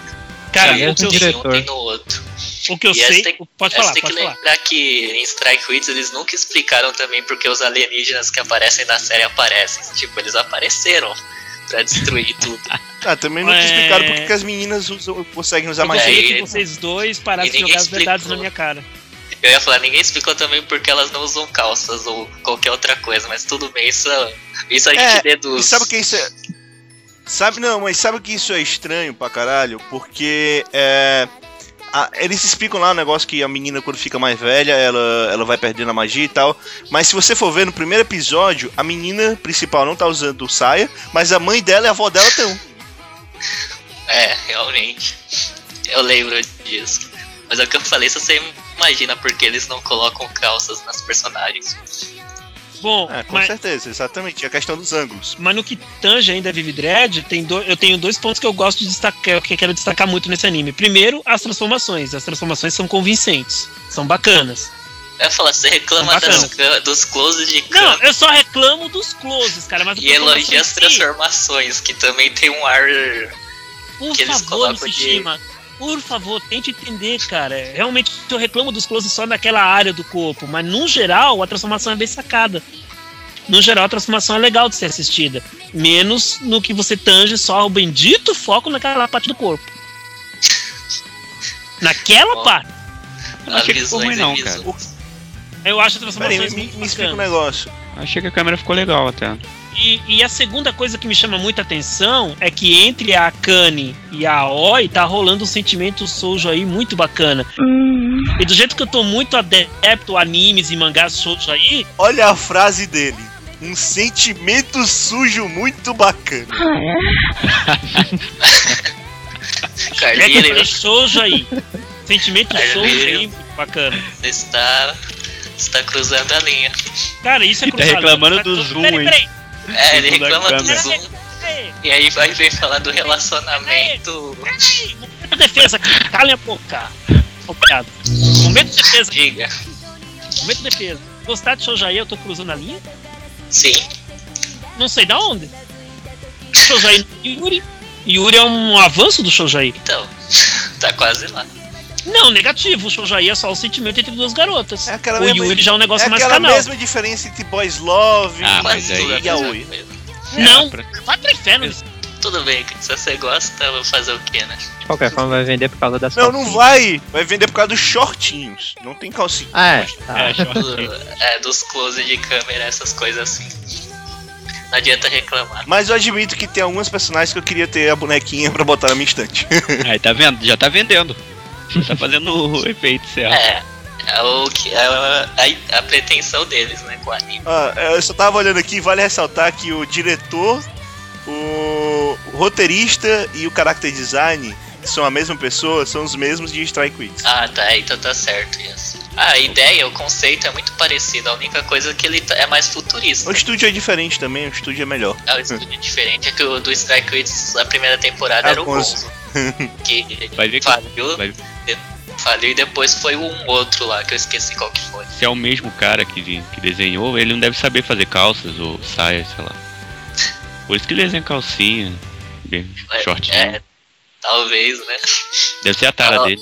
Cara, É, o que eu, tem um, diretor. tem no outro. o que eu E sei... essa tem- Pode Mas falar, tem pode que falar. lembrar que em Strike Wits eles nunca explicaram também porque os alienígenas que aparecem na série aparecem. Tipo, eles apareceram pra destruir tudo. Ah, também não É. te explicaram porque que as meninas usam, conseguem usar Eu magia. gostaria É, que e- vocês dois e parassem de ninguém jogar as verdades explicou. na minha cara. Eu ia falar, ninguém explicou também porque elas não usam calças ou qualquer outra coisa, mas tudo bem, isso, isso a gente É, deduz. E sabe o que isso é? Sabe, não, mas sabe que isso é estranho pra caralho? Porque é, a, eles explicam lá o negócio que a menina, quando fica mais velha, ela, ela vai perdendo a magia e tal. Mas se você for ver no primeiro episódio, a menina principal não tá usando saia, mas a mãe dela e a avó dela estão. É, realmente. Eu lembro disso. Mas é o que eu falei, se você imagina porque eles não colocam calças nas personagens. Bom, É, com mas, certeza, exatamente. A questão dos ângulos. mas no que tange ainda a Vivi Dredd, tem do, eu tenho dois pontos que eu gosto de destacar, que eu quero destacar muito nesse anime. Primeiro, as transformações. As transformações são convincentes, são bacanas. Eu ia falar, você reclama das, ca- dos closes de câmera. Não, eu só reclamo dos closes, cara. Mas E elogia as transformações, que também tem um ar Por que eles favor, colocam de... Nishishima, por favor, tente entender, cara. Realmente eu reclamo dos closes só naquela área do corpo, mas no geral a transformação é bem sacada. No geral a transformação é legal de ser assistida, menos no que você tange só o bendito foco naquela parte do corpo. Naquela Bom, parte. Eu não achei que ficou ruim visões não, e cara. visões. Eu acho a Peraí, transformação me, muito me explica um bacana. negócio. Achei que a câmera ficou legal até. E, e a segunda coisa que me chama muita atenção é que entre a Akane e a Aoi tá rolando um sentimento shoujo aí muito bacana. Hum. E do jeito que eu tô muito adepto a animes e mangás shoujo aí, Olha a frase dele. Um sentimento sujo muito bacana. Ah, é que eu Carlinhos, falei shoujo aí. Sentimento Aí, shoujo viu? aí muito bacana. você está, você está cruzando a linha. Cara, isso é Tá cruzado. reclamando Mas- do zoom, peraí, hein? peraí. É, ele Segundo a reclama do câmera. zoom. Peraí, E aí vai vem falar do relacionamento. peraí. Momento de defesa aqui. Calem a boca. Obrigado. Momento de defesa. Diga. Momento de defesa. Gostar de shoujo aí, eu tô cruzando a linha? Sim. Não sei da onde. Shoujai e Yuri. Yuri é um avanço do Shoujai. Então, tá quase lá. Não, negativo. O Shoujai é só o sentimento entre duas garotas. É aquela o mesma- Yuri já é um negócio é mais aquela canal. mesma diferença entre Boys Love Ah, e, mas Quase aí- tudo a e a mesma Oi. coisa. Não, pra- vai pro inferno. Tudo bem, se você gosta, vou fazer o quê, né? De qualquer forma, vai vender por causa das Não, não calcinhas. vai. Vai vender por causa dos shortinhos. Não tem calcinha. Ah, é. Tá. É, short. Do- é, dos close de câmera, essas coisas assim. Não adianta reclamar. Mas eu admito que tem algumas personagens que eu queria ter a bonequinha pra botar na minha estante. Aí tá vendo? Já tá vendendo. Tá fazendo o efeito certo. É, é, o que, é a, a, a pretensão deles, né, com o anime. Ah, eu só tava olhando aqui, vale ressaltar que o diretor, o, o roteirista e o character design, que são a mesma pessoa, são os mesmos de Strike Queens. Ah, tá, então tá certo isso. Ah, a ideia, o conceito é muito parecido, a única coisa é que ele tá- é mais futurista. O estúdio é diferente também, o estúdio é melhor. É, o estúdio é diferente, é que o do Strike Kids, a primeira temporada Ah, era o Gonzo. Gonzo, que Vai ver que- faliu, vai- faliu e depois foi um outro lá, que eu esqueci qual que foi. Se é o mesmo cara que, que desenhou, ele não deve saber fazer calças ou saias, sei lá. Por isso que ele desenha calcinha, bem É, shortinho. é, talvez, né? Deve ser a tara Ah, dele.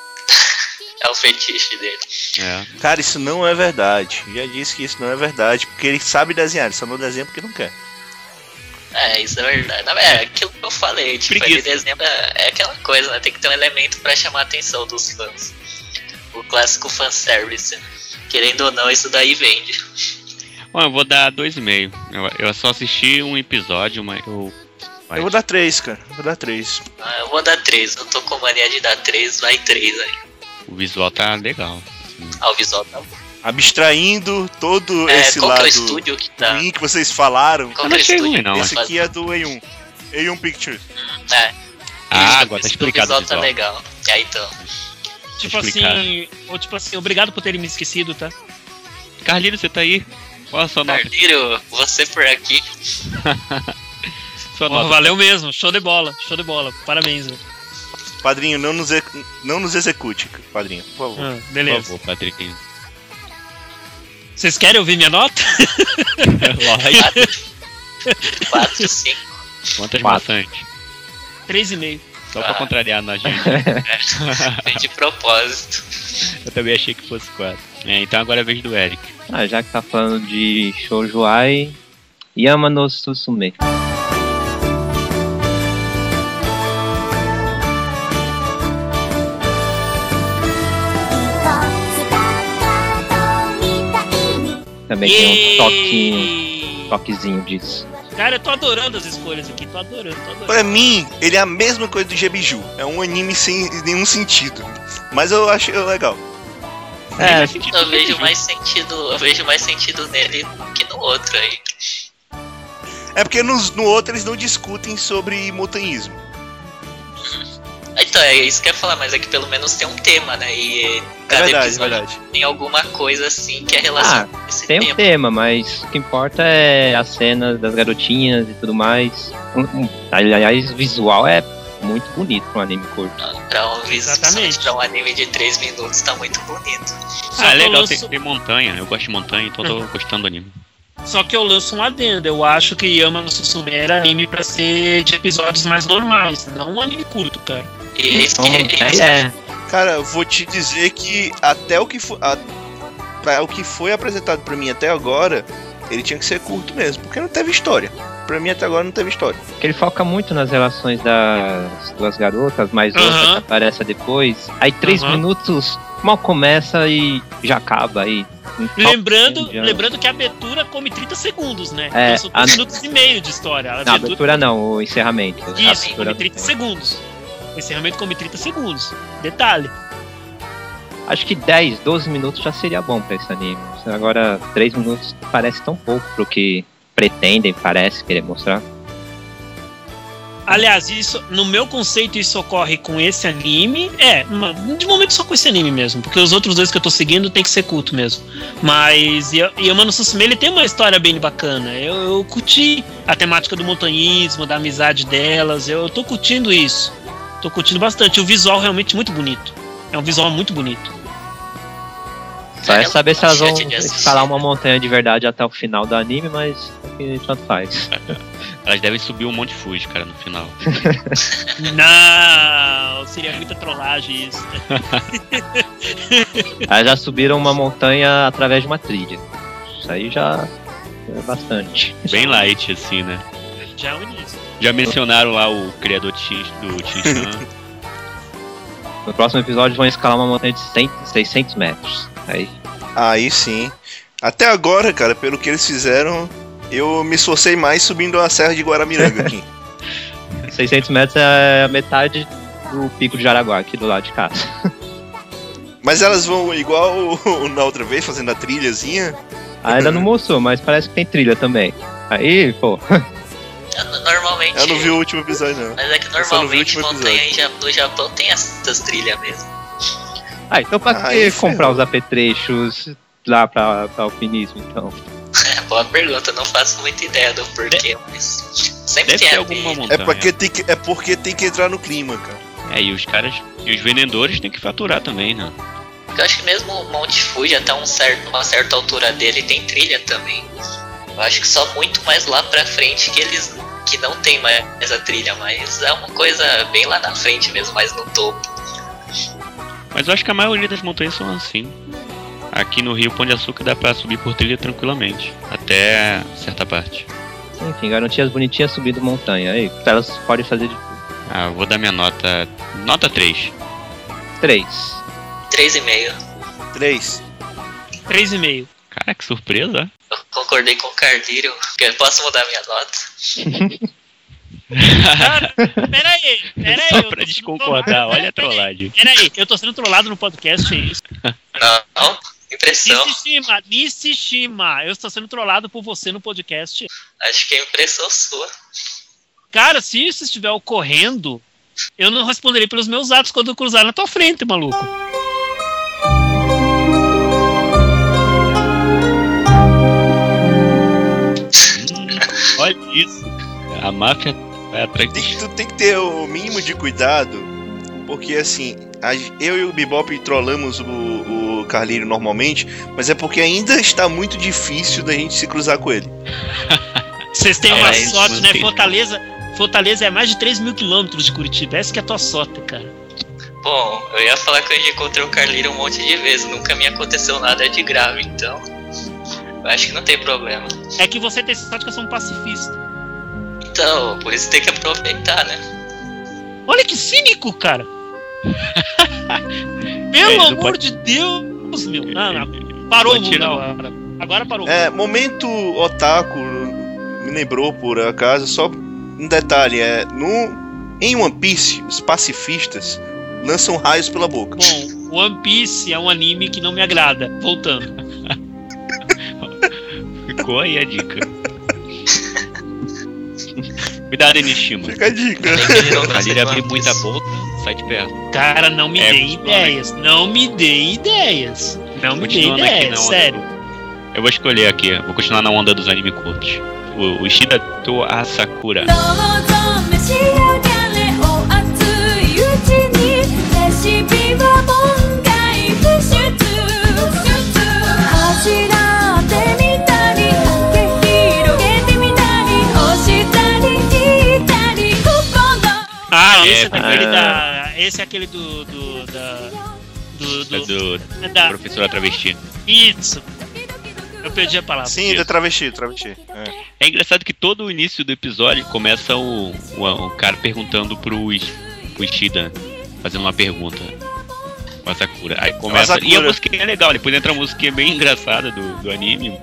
É o fetiche dele. É. Cara, isso não é verdade. Já disse que isso não é verdade, porque ele sabe desenhar, ele só não desenha porque não quer. É, isso é verdade. Não, é aquilo que eu falei, tipo, Preguiça. ele desenha, é aquela coisa, né? Tem que ter um elemento pra chamar a atenção dos fãs. O clássico fanservice. Querendo ou não, isso daí vende. Bom, eu vou dar dois e meio. Eu, eu só assisti um episódio, mas eu. Vai. Eu vou dar três, cara. Eu vou dar três. Ah, eu vou dar três, eu tô com mania de dar três, vai três aí. O visual tá legal. Ah, o visual tá bom. Abstraindo todo É, esse qual que é o lado estúdio que tá? ruim que vocês falaram. Qual Eu não que é o achei estúdio ruim, não, que Esse faz- aqui é do A um. A um Pictures. É. Ah, Isso, agora tá isso, explicado o o visual tá visual. legal. É, então. Tipo Explicado. assim, ou tipo assim, obrigado por terem me esquecido, tá? Carlinhos, você tá aí? Qual a sua nota? Carneiro, você por aqui. Sua Pô, nota. valeu mesmo, show de bola, show de bola, parabéns. velho. Padrinho, não nos, e- não nos execute, padrinho, por favor. Ah, Por beleza. favor, Patrick. Vocês querem ouvir minha nota? Lógico. quatro, cinco. Quantas Quatro. maçãs? três e meio. Só pra Ah. contrariar na gente. Vem de propósito. Eu também achei que fosse quatro. É, então agora é a vez do Eric. Ah, já que tá falando de Shoujuai, Yama no Susume. Também tem um toquinho, toquezinho disso. Cara, eu tô adorando as escolhas aqui, tô adorando, tô adorando. Pra mim, ele é a mesma coisa do Gebiju. É um anime sem nenhum sentido. Mas eu acho legal. É, Eu vejo mais sentido, eu vejo mais sentido nele que no outro aí. É porque nos, no outro eles não discutem sobre montanhismo. Então, é isso que eu ia falar, mas é que pelo menos tem um tema, né? E É cada verdade, é episódio verdade. tem alguma coisa assim que é relacionada Ah, com esse tem um tema. tema, mas o que importa é as cenas das garotinhas e tudo mais. Um- um- Aliás, o visual é muito bonito pra um anime curto. Pra um, vis- Exatamente. pra um anime de três minutos tá muito bonito. Só Ah, que eu legal, lanço- tem, tem montanha. Eu gosto de montanha, então tô gostando do anime. Só que eu lanço um adendo. Eu acho que Yama no Susume era anime pra ser de episódios mais normais, não um anime curto, cara. E esse Então, que, aí é. Cara, eu vou te dizer que até o que foi, a, pra o que foi apresentado pra mim até agora, ele tinha que ser curto mesmo, porque não teve história. Pra mim até agora não teve história. Porque ele foca muito nas relações das duas garotas, mais outra Aham. que aparece depois. Aí três Aham. minutos mal começa e já acaba aí. Lembrando, Já- lembrando que a abertura come trinta segundos, né? É, então são três a- minutos e meio de história. A Não, a abertura não, o encerramento. A Isso, abertura- come trinta segundos. O encerramento come trinta segundos. Detalhe. Acho que dez, doze minutos já seria bom pra esse anime. Agora, três minutos parece tão pouco pro que pretendem, parece querer mostrar. Aliás, isso, no meu conceito, isso ocorre com esse anime. É, ma- de momento só com esse anime mesmo, porque os outros dois que eu tô seguindo tem que ser culto mesmo. Mas Ya- Yama no Susume, ele tem uma história bem bacana. Eu, eu curti a temática do montanhismo, da amizade delas. Eu tô curtindo isso. Tô curtindo bastante. O visual realmente muito bonito. É um visual muito bonito. Só é É, saber se elas vão chance de assistir, escalar né? uma montanha de verdade até o final do anime, mas que tanto faz. Elas devem subir um monte de Fuji, cara, no final. Não, seria muita trollagem isso. Elas já subiram uma montanha através de uma trilha. Isso aí já é bastante. Bem light, assim, né? Já é o início. Já mencionaram lá o criador de X, do X-Chan. No próximo episódio vão escalar uma montanha de cem, seiscentos metros. Aí, Aí sim. Até agora, cara, pelo que eles fizeram, eu me esforcei mais subindo a Serra de Guaramiranga aqui. seiscentos metros é a metade do pico de Jaraguá, aqui do lado de casa. Mas elas vão igual o- na outra vez, fazendo a trilhazinha. Ainda não mostrou, mas parece que tem trilha também. Aí, pô, Normalmente. Eu não vi o último episódio, não. Mas é que Eu só não vi o normalmente último montanha em Ja- no Japão tem essas trilhas mesmo. ah, então pra que Aí, comprar ferrou. os apetrechos lá pra, pra alpinismo, então? É boa pergunta, não faço muita ideia do porquê, mas sempre Deve tem ter a alguma trilha. montanha. É porque, tem que, é porque tem que entrar no clima, cara. É, e os caras, e os vendedores têm que faturar também, né? Eu acho que mesmo o Monte Fuji, até um certo, uma certa altura dele, tem trilha também. Eu acho que só muito mais lá pra frente que eles que não tem mais a trilha, mas é uma coisa bem lá na frente mesmo, mais no topo. Mas eu acho que a maioria das montanhas são assim. Aqui no Rio, Pão de Açúcar dá pra subir por trilha tranquilamente, até certa parte. Enfim, garantias bonitinhas subindo montanha. Aí, elas podem fazer de tudo. Ah, eu vou dar minha nota. Nota três. Três. três e meio. Três. três e meio. Cara, que surpresa. Eu concordei com o Carlírio, que eu posso mudar minha nota. Cara, peraí, peraí. Só eu tô pra sendo desconcordar, trollado. olha a trollagem. Peraí, eu tô sendo trollado no podcast, é isso. Não, não, impressão. Nishishima, Nishishima, eu estou sendo trollado por você no podcast. Acho que é impressão sua. Cara, se isso estiver ocorrendo, eu não responderei pelos meus atos quando eu cruzar na tua frente, maluco. Olha isso. A máfia vai atrás Tem, de. que- tu tem que ter o mínimo de cuidado, porque assim, a- eu e o Bebop trollamos o, o Carlírio normalmente, mas é porque ainda está muito difícil da gente se cruzar com ele. Vocês têm É, uma isso, sorte, né? mantém. Fortaleza, Fortaleza é mais de três mil quilômetros de Curitiba. Essa que é a tua sorte, cara. Bom, eu ia falar que eu já encontrei o Carlírio um monte de vezes, nunca me aconteceu nada de grave, então eu acho que não tem problema. É que você tem sorte que eu sou um pacifista. Então, por isso tem que aproveitar, né? Olha que cínico, cara. Ele Pelo não amor pode- de Deus, meu. Não, não. Parou o Pode mundo tirar o- agora. Agora parou. É, momento otaku me lembrou por acaso, só um detalhe, é no em One Piece, os pacifistas lançam raios pela boca. Bom, One Piece é um anime que não me agrada. Voltando. Ficou aí a dica. Cuidado, Enishima. Fica a dica. Ali ele abrir muita boca, sai de perto. Cara, não me É, dê continuando ideias. Não me dê ideias. Não me dê Continuando aqui ideias, na onda sério. do- Eu vou escolher aqui, vou continuar na onda dos anime curtos. O, o Ishida to Asakura. どうぞ召し上がれお熱いうちにレシピは門外不出走らってみたり駆け広げてみたり押したり引いたり心 Ah, esse é, É, daquele ah. da. Esse é aquele do. do da. Do. É do, do da professora travesti. isso. Eu perdi a palavra. Sim, da travesti, travesti. É. É engraçado que todo o início do episódio começa o, o, o cara perguntando pro, Ish- pro Ishida, fazendo uma pergunta. O Asakura. Aí começa. Asakura. E a música é legal, depois entra a música bem engraçada do, do anime.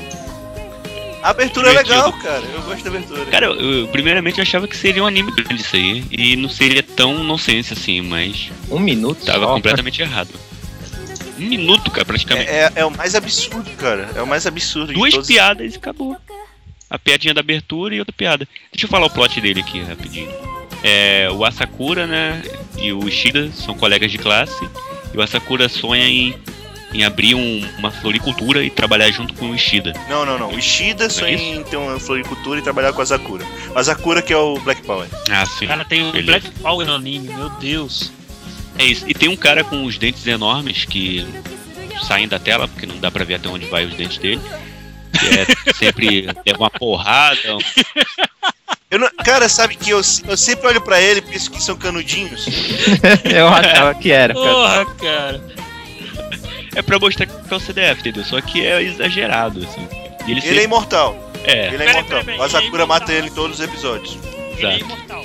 A abertura é Divertido. legal, cara. Eu gosto da abertura. Cara, eu, eu primeiramente eu achava que seria um anime grande isso aí. E não seria tão nonsense assim, mas Um minuto tava só. completamente errado. Um minuto, cara, praticamente. É, é, é o mais absurdo, cara. É o mais absurdo Duas de todos. piadas e acabou. A piadinha da abertura e outra piada. Deixa eu falar o plot dele aqui rapidinho. É, o Asakura, né, e o Ishida são colegas de classe. E o Asakura sonha em, em abrir um- uma floricultura e trabalhar junto com o Ishida. Não, não, não. O Ishida sonha isso? em ter uma floricultura e trabalhar com a Asakura. O Asakura que é o Black Power. Ah, sim. Cara, tem um Beleza. Black Power no anime, meu Deus. É isso. E tem um cara com os dentes enormes que saem da tela, porque não dá pra ver até onde vai os dentes dele. Que é sempre leva uma porrada. um- Eu não- cara, sabe que eu, eu sempre olho pra ele e penso que são canudinhos. Eu achava que era, cara. Porra, cara. É pra mostrar que é o C D F, entendeu? Só que é exagerado, assim. E ele, Ele é sempre... imortal. é, Ele é Peraí, imortal. peraí, peraí, O Asakura ele é mata imortal. ele em todos os episódios. Ele é Exato. imortal.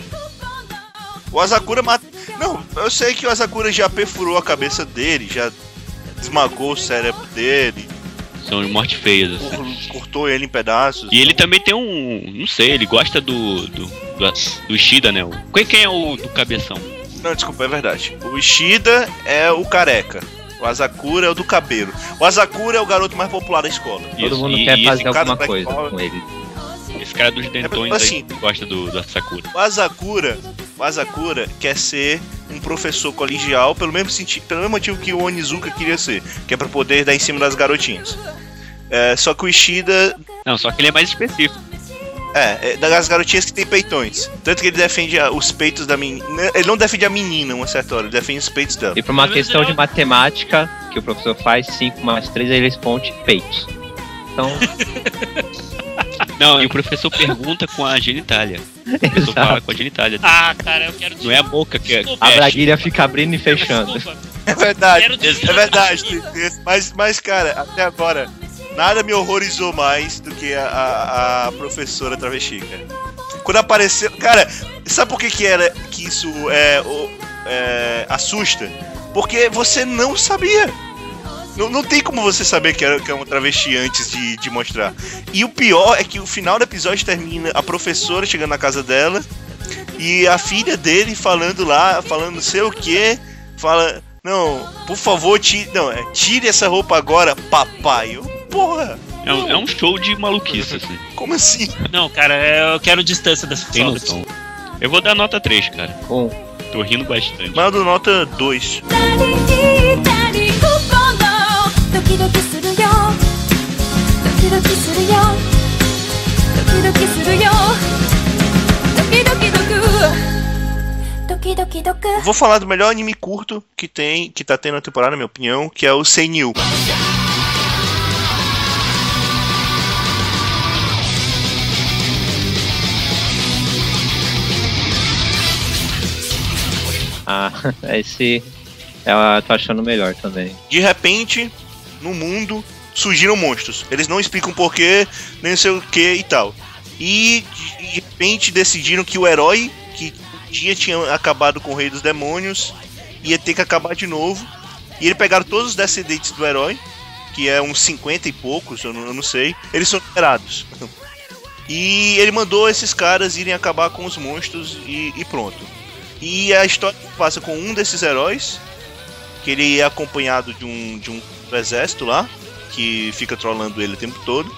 O Asakura mata. Não, eu sei que o Asakura já perfurou a cabeça dele, já esmagou o cérebro dele, São mortes feias, assim. cor- cortou ele em pedaços. E ele também tem um. Não sei, ele gosta do. do, do, do Ishida, né? O- Quem, quem é o do cabeção? Não, desculpa, é verdade. O Ishida é o careca. O Asakura é o do cabelo. O Asakura é o garoto mais popular da escola. Todo Isso, mundo e- quer e fazer esse cara alguma do Black coisa Power- com ele. Esse cara dos dentões assim, aí gosta do, do Sakura. O Asakura, o Asakura quer ser um professor colegial pelo mesmo sentido, pelo mesmo motivo que o Onizuka queria ser, que é pra poder dar em cima das garotinhas. É, só que o Ishida Não, só que ele é mais específico. é, é das garotinhas que tem peitões. Tanto que ele defende a- os peitos da menina. Ele não defende a menina, uma certa hora, ele defende os peitos dela. E pra uma Pelo menos questão ele de é- matemática, que o professor faz, cinco mais três, aí ele responde peitos. Então, Não, e o professor pergunta com a genitália. O professor fala exato. com a genitália. Ah, cara, eu quero Não é a boca que é. Desculpa. A mexe. braguilha fica abrindo e fechando. Desculpa. É verdade, Quero dizer- é verdade. tem- tem- Mas, mas, cara, até agora, nada me horrorizou mais do que a, a, a professora travesti, cara. Quando apareceu. Cara, sabe por que, que era que isso é, o- é, assusta? Porque você não sabia. Não, não tem como você saber que é, que é uma travesti antes de, de mostrar. E o pior é que o final do episódio termina a professora chegando na casa dela e a filha dele falando lá, falando não sei o que, fala, não, por favor, tire, não, é, tire essa roupa agora, papai. Eu, porra, É um, é um show de maluquice, assim. como assim? Não, cara, eu quero distância dessa Tem obra. noção. Eu vou dar nota três, cara. Um. Tô rindo bastante. Mando nota dois. 引いたり心ドキドキするよドキドキするよドキドキするよドキドキドクドキドキドク Vou falar do melhor anime curto que tem, que tá tendo na temporada, na minha opinião, que é o Senil. Ah, esse eu tô achando melhor também. De repente, no mundo, surgiram monstros. Eles não explicam porquê, nem sei o que e tal. E de repente decidiram que o herói, que um dia tinha acabado com o Rei dos Demônios, ia ter que acabar de novo. E eles pegaram todos os descendentes do herói, que é uns cinquenta e poucos, eu não, eu não sei. Eles são numerados. E ele mandou esses caras irem acabar com os monstros e, e pronto. E a história passa com um desses heróis, que ele é acompanhado de um, de um exército lá, que fica trollando ele o tempo todo.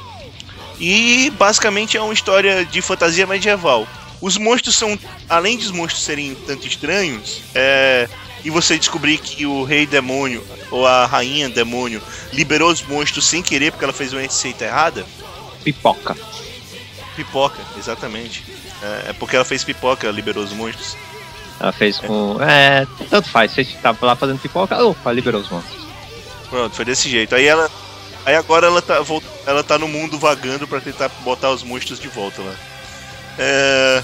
E basicamente é uma história de fantasia medieval. Os monstros são, além dos monstros serem tanto estranhos, é, e você descobrir que o rei demônio, ou a rainha demônio, liberou os monstros sem querer porque ela fez uma receita errada. Pipoca. Pipoca, exatamente. É, é porque ela fez pipoca, ela liberou os monstros. Ela fez com... É, tanto faz. Você tava lá fazendo pipoca, opa, liberou os monstros. Pronto, foi desse jeito. Aí ela... Aí agora ela tá, ela tá no mundo vagando pra tentar botar os monstros de volta lá. É...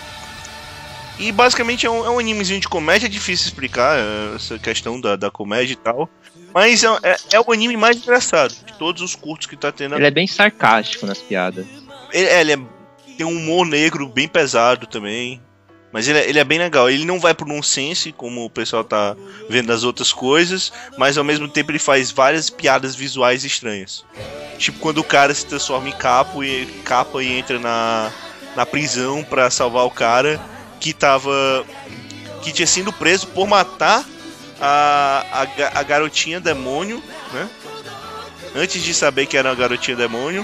E basicamente é um, é um animezinho de comédia, é difícil explicar essa questão da, da comédia e tal. Mas é, é, é o anime mais engraçado de todos os curtos que tá tendo. Ele é bem sarcástico nas piadas. Ele, é, ele é, tem um humor negro bem pesado também. Mas ele é, ele é bem legal. Ele não vai pro nonsense, como o pessoal tá vendo das outras coisas. Mas ao mesmo tempo ele faz várias piadas visuais estranhas. Tipo quando o cara se transforma em capo e, capa e entra na, na prisão pra salvar o cara que tava... que tinha sido preso por matar a, a, a garotinha demônio, né? Antes de saber que era uma garotinha demônio.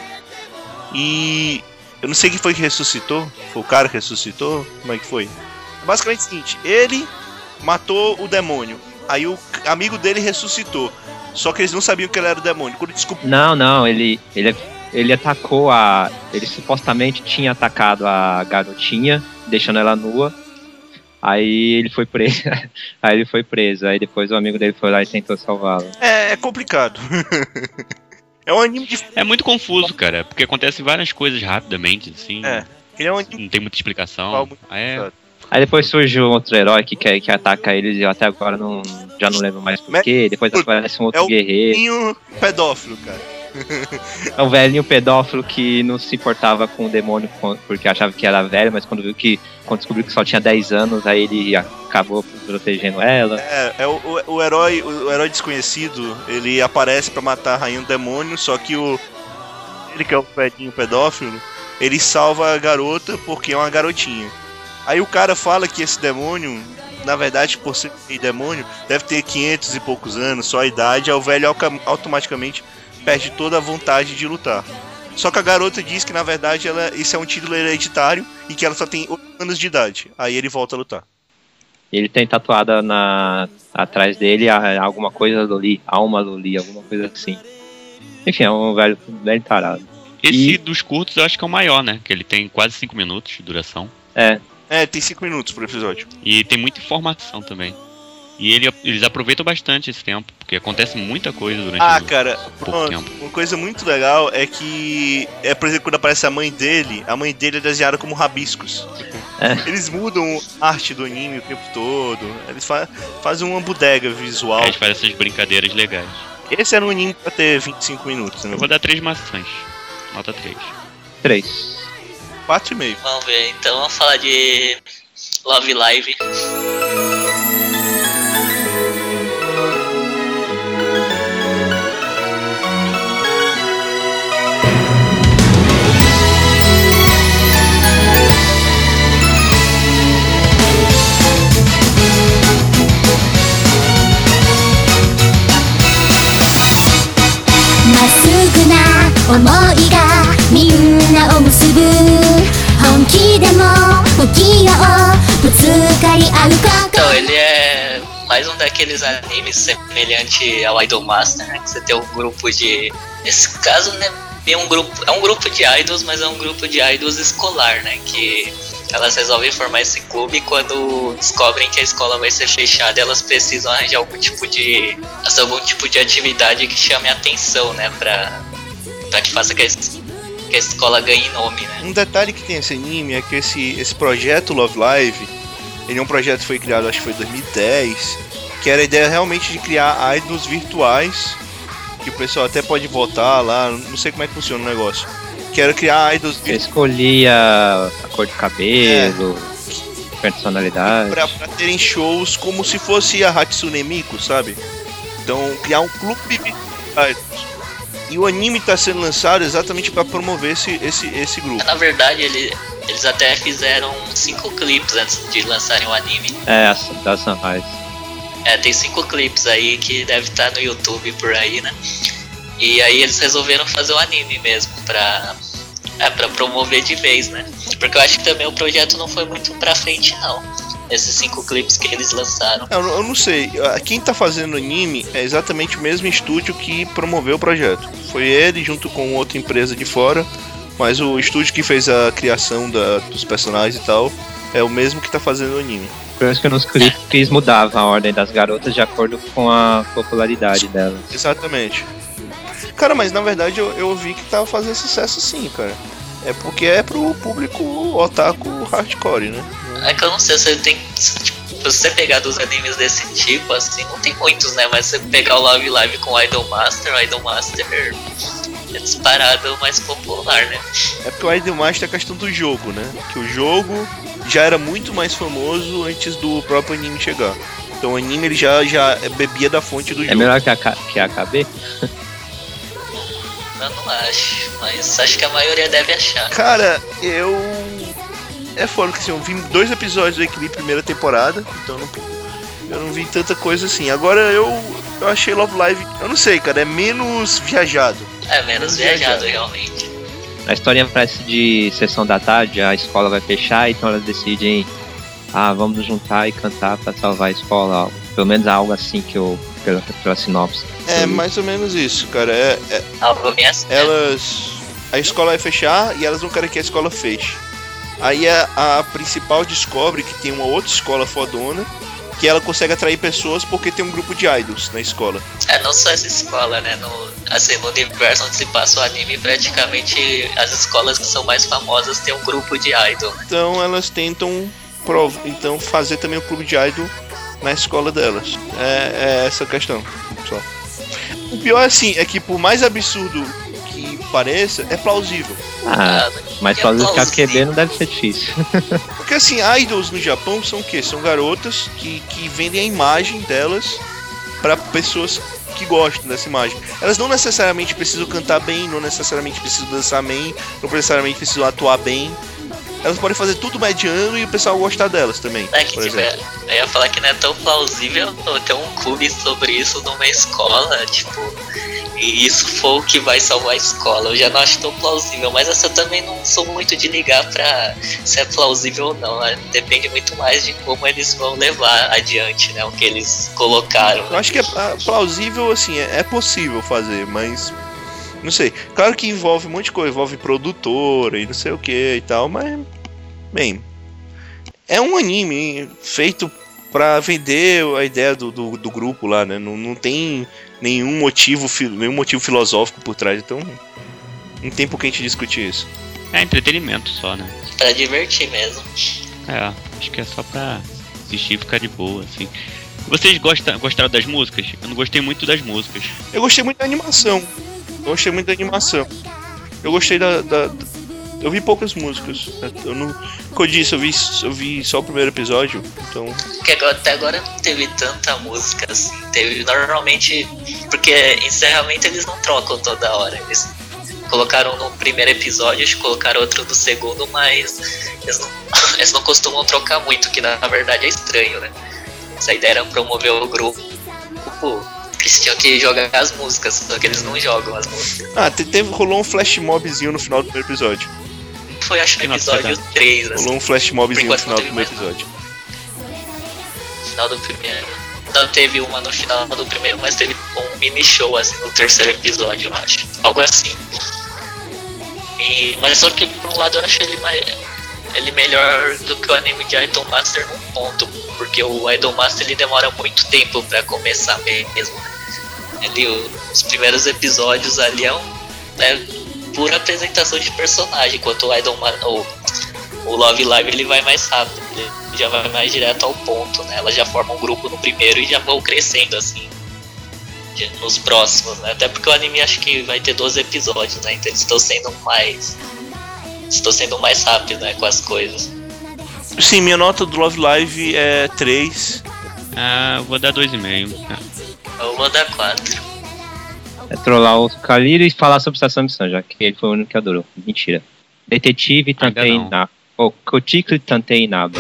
E... eu não sei quem foi que ressuscitou. Foi o cara que ressuscitou? Como é que foi? Basicamente é o seguinte, ele matou o demônio. Aí o amigo dele ressuscitou. Só que eles não sabiam que ele era o demônio. Quando descobriu... Não, não, ele, ele, ele atacou a... Ele supostamente tinha atacado a garotinha, deixando ela nua. Aí ele foi preso. Aí ele foi preso. Aí depois o amigo dele foi lá e tentou salvá-lo. É, é complicado. É um anime de... É muito confuso, cara, porque acontecem várias coisas rapidamente, assim. É. Ele é um anime... Não tem muita explicação. Aí, é... Aí depois surge um outro herói que, que, que ataca eles e eu até agora não, já não lembro mais porquê. Depois aparece um outro é o guerreiro. Pedófilo, cara. É um velhinho pedófilo que não se importava com o demônio porque achava que era velho, mas quando viu que quando descobriu que só tinha dez anos, aí ele acabou protegendo ela. É, é o, o, o herói, o, o herói desconhecido, ele aparece pra matar a rainha do demônio, só que o ele que é o velhinho pedófilo, ele salva a garota porque é uma garotinha. Aí o cara fala que esse demônio, na verdade, por ser um demônio, deve ter quinhentos e poucos anos, só a idade, aí o velho automaticamente perde toda a vontade de lutar. Só que a garota diz que na verdade ela, isso é um título hereditário e que ela só tem oito anos de idade. Aí ele volta a lutar. Ele tem tatuada na, atrás dele alguma coisa Loli, alma Loli, alguma coisa assim. Enfim, é um velho, velho tarado. Esse e... dos curtos eu acho que é o maior, né? Que ele tem quase cinco minutos de duração. É. É, tem cinco minutos por episódio. E tem muita informação também. E ele, eles aproveitam bastante esse tempo, porque acontece muita coisa durante ah, o, cara, pouco pronto, tempo. Uma coisa muito legal é que, é, por exemplo, quando aparece a mãe dele, a mãe dele é desenhada como rabiscos. É. Eles mudam a arte do anime o tempo todo, eles fa fazem uma bodega visual. É, eles fazem essas brincadeiras legais. Esse era um anime pra ter vinte e cinco minutos, né? Eu vou dar três maçãs. Nota três. três. quatro e meio. Vamos ver, então vamos falar de Love Live. Então, ele é mais um daqueles animes semelhante ao Idolmaster, né? Que você tem um grupo de... Nesse caso, né? Tem um grupo, é um grupo de idols, mas é um grupo de idols escolar, né? Que elas resolvem formar esse clube quando descobrem que a escola vai ser fechada, elas precisam arranjar algum tipo de... algum tipo de atividade que chame a atenção, né? Pra, pra que faça que a, que a escola ganhe nome, né? Um detalhe que tem esse anime é que esse, esse projeto Love Live, ele é um projeto que foi criado, acho que foi em dois mil e dez, que era a ideia realmente de criar idols virtuais, que o pessoal até pode votar lá, não sei como é que funciona o negócio. Que era criar idols virtuais. Escolhia a cor de cabelo, é. personalidade. Pra, pra terem shows como se fosse a Hatsune Miku, sabe? Então, criar um clube de idols. E o anime tá sendo lançado exatamente pra promover esse, esse, esse grupo. Na verdade, ele, eles até fizeram cinco clipes antes de lançarem o anime. É, da Sunrise. É, tem cinco clipes aí que deve estar no YouTube por aí, né? E aí eles resolveram fazer o anime mesmo, pra, é, pra promover de vez, né? Porque eu acho que também o projeto não foi muito pra frente, não. Esses cinco clipes que eles lançaram. Eu, eu não sei, quem tá fazendo anime é exatamente o mesmo estúdio que promoveu o projeto. Foi ele junto com outra empresa de fora, mas o estúdio que fez a criação da, dos personagens e tal é o mesmo que tá fazendo o anime. Por isso que nos clipes mudava a ordem das garotas de acordo com a popularidade delas. Exatamente. Cara, mas na verdade eu, eu vi que tava fazendo sucesso sim, cara. É porque é pro público otaku hardcore, né? É que eu não sei, você tem. Tipo, se você pegar dos animes desse tipo, assim, não tem muitos, né? Mas se você pegar o Love Live com o Idol Master, o Idol Master é disparado mais popular, né? É porque o Idol Master é a questão do jogo, né? Que o jogo já era muito mais famoso antes do próprio anime chegar. Então o anime ele já, já bebia da fonte do é jogo. É melhor que a, que a A B? Eu não acho, mas acho que a maioria deve achar. Cara, eu... É foda que assim, eu vi dois episódios do Equilibre primeira temporada, então não... eu não vi tanta coisa assim. Agora eu, eu achei Love Live, eu não sei, cara, é menos viajado. É menos, menos viajado, viajado, realmente. A história parece de sessão da tarde, a escola vai fechar, então elas decidem, ah, vamos nos juntar e cantar pra salvar a escola. Pelo menos algo assim que eu, pela, pela sinopse. É, mais ou menos isso, cara. É, é, assim, elas... A escola vai fechar e elas não querem que a escola feche. Aí a, a principal descobre que tem uma outra escola fodona, que ela consegue atrair pessoas porque tem um grupo de idols na escola. É, não só essa escola, né? No, assim, no universo onde se passa o anime, praticamente as escolas que são mais famosas têm um grupo de idol. Então elas tentam prov- então fazer também o clube de idol na escola delas. É, é essa a questão, só. O pior assim, é que por mais absurdo que pareça, é plausível. Ah, mas é plausível que a Q B não deve ser difícil. Porque assim, idols no Japão são o quê? São garotas que, que vendem a imagem delas para pessoas que gostam dessa imagem. Elas não necessariamente precisam cantar bem, não necessariamente precisam dançar bem, não necessariamente precisam atuar bem. Elas podem fazer tudo mediano e o pessoal gostar delas também. É que, tipo, eu ia falar que não é tão plausível ter um clube sobre isso numa escola, tipo, e isso for o que vai salvar a escola. Eu já não acho tão plausível, mas essa eu também não sou muito de ligar pra se é plausível ou não, né? Depende muito mais de como eles vão levar adiante, né? O que eles colocaram. Eu acho que é plausível, assim, é, é possível fazer, mas... Não sei, claro que envolve um monte de coisa, envolve produtora e não sei o que e tal, mas, bem, é um anime feito pra vender a ideia do, do, do grupo lá, né, não, não tem nenhum motivo, nenhum motivo filosófico por trás, então não tem por que a gente discutir isso. É entretenimento só, né? Pra divertir mesmo. É, acho que é só pra assistir e ficar de boa, assim. Vocês gostam, gostaram das músicas? Eu não gostei muito das músicas. Eu gostei muito da animação. Eu gostei muito da animação. Eu gostei da, da, da... Eu vi poucas músicas. Eu não... Como eu disse, eu vi, eu vi só o primeiro episódio. Então... Porque até agora não teve tanta música assim. Teve normalmente. Porque encerramento eles não trocam toda hora. Eles colocaram no primeiro episódio, acho que colocaram outro no segundo, mas eles não, eles não costumam trocar muito, que na verdade é estranho, né? Essa ideia era promover o grupo. Eles tinham que jogar as músicas, só que eles não jogam as músicas. Ah, teve, rolou um flash mobzinho no final do primeiro episódio. Foi, acho que no episódio três, assim. Rolou um flash mobzinho no final do primeiro episódio. No final do primeiro. Não teve uma no final do primeiro, mas teve um mini show, assim, no terceiro episódio, eu acho. Algo assim. E, mas só que, por um lado, eu acho ele mais... ele melhor do que o anime de Idol Master num ponto, porque o Idol Master ele demora muito tempo pra começar mesmo, né? Ele, os primeiros episódios ali é, um, é pura apresentação de personagem, enquanto o Idol o, o Love Live ele vai mais rápido, ele já vai mais direto ao ponto, né? Elas já formam um grupo no primeiro e já vão crescendo assim nos próximos, né? Até porque o anime acho que vai ter doze episódios, né? Então eles estão sendo mais Estou sendo mais rápido, né, com as coisas. Sim, minha nota do Love Live é três. Ah, eu vou dar dois e meio. Eu vou dar quatro. É trollar o Kalira e falar sobre Estação Missão, já que ele foi o único que adorou. Mentira. Detetive Tantei Naba. Ou Kotiku Tantei Naba.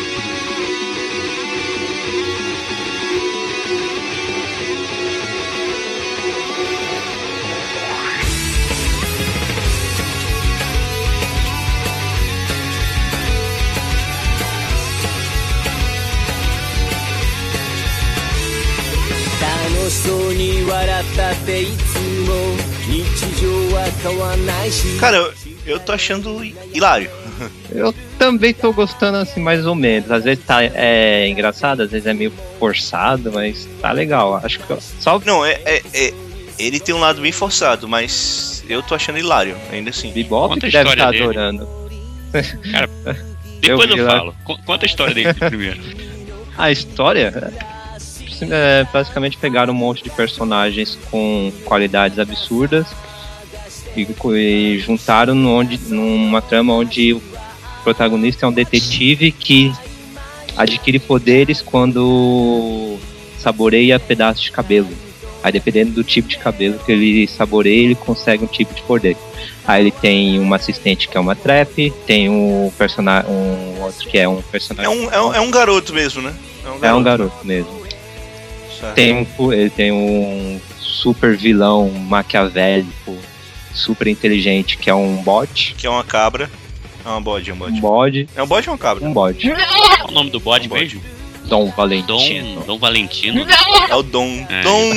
Cara, eu, eu tô achando hilário. Eu também tô gostando assim, mais ou menos. Às vezes tá é, engraçado, às vezes é meio forçado, mas tá legal. Acho que eu, só. Não, é, é, é. Ele tem um lado bem forçado, mas eu tô achando hilário, ainda assim. Bebop Conta a que deve história estar dele. adorando. Cara, depois eu, eu falo. Conta a história dele primeiro. A história é basicamente pegaram um monte de personagens com qualidades absurdas e, e juntaram onde, numa trama onde o protagonista é um detetive que adquire poderes quando saboreia pedaços de cabelo. Aí, dependendo do tipo de cabelo que ele saboreia, ele consegue um tipo de poder. Aí ele tem uma assistente que é uma trap, tem um personagem, um outro que é um personagem. É um, é um, é um garoto mesmo, né? É um garoto, é um garoto mesmo. Certo. Tem um, ele tem um super vilão maquiavélico, super inteligente, que é um bot. Que é uma cabra. É uma bode, é um bode. Um bode. É um bode ou uma cabra? Um bode. Qual o nome do bode um mesmo? Dom Valentino. Dom, Dom Valentino. É o Dom. É. Dom.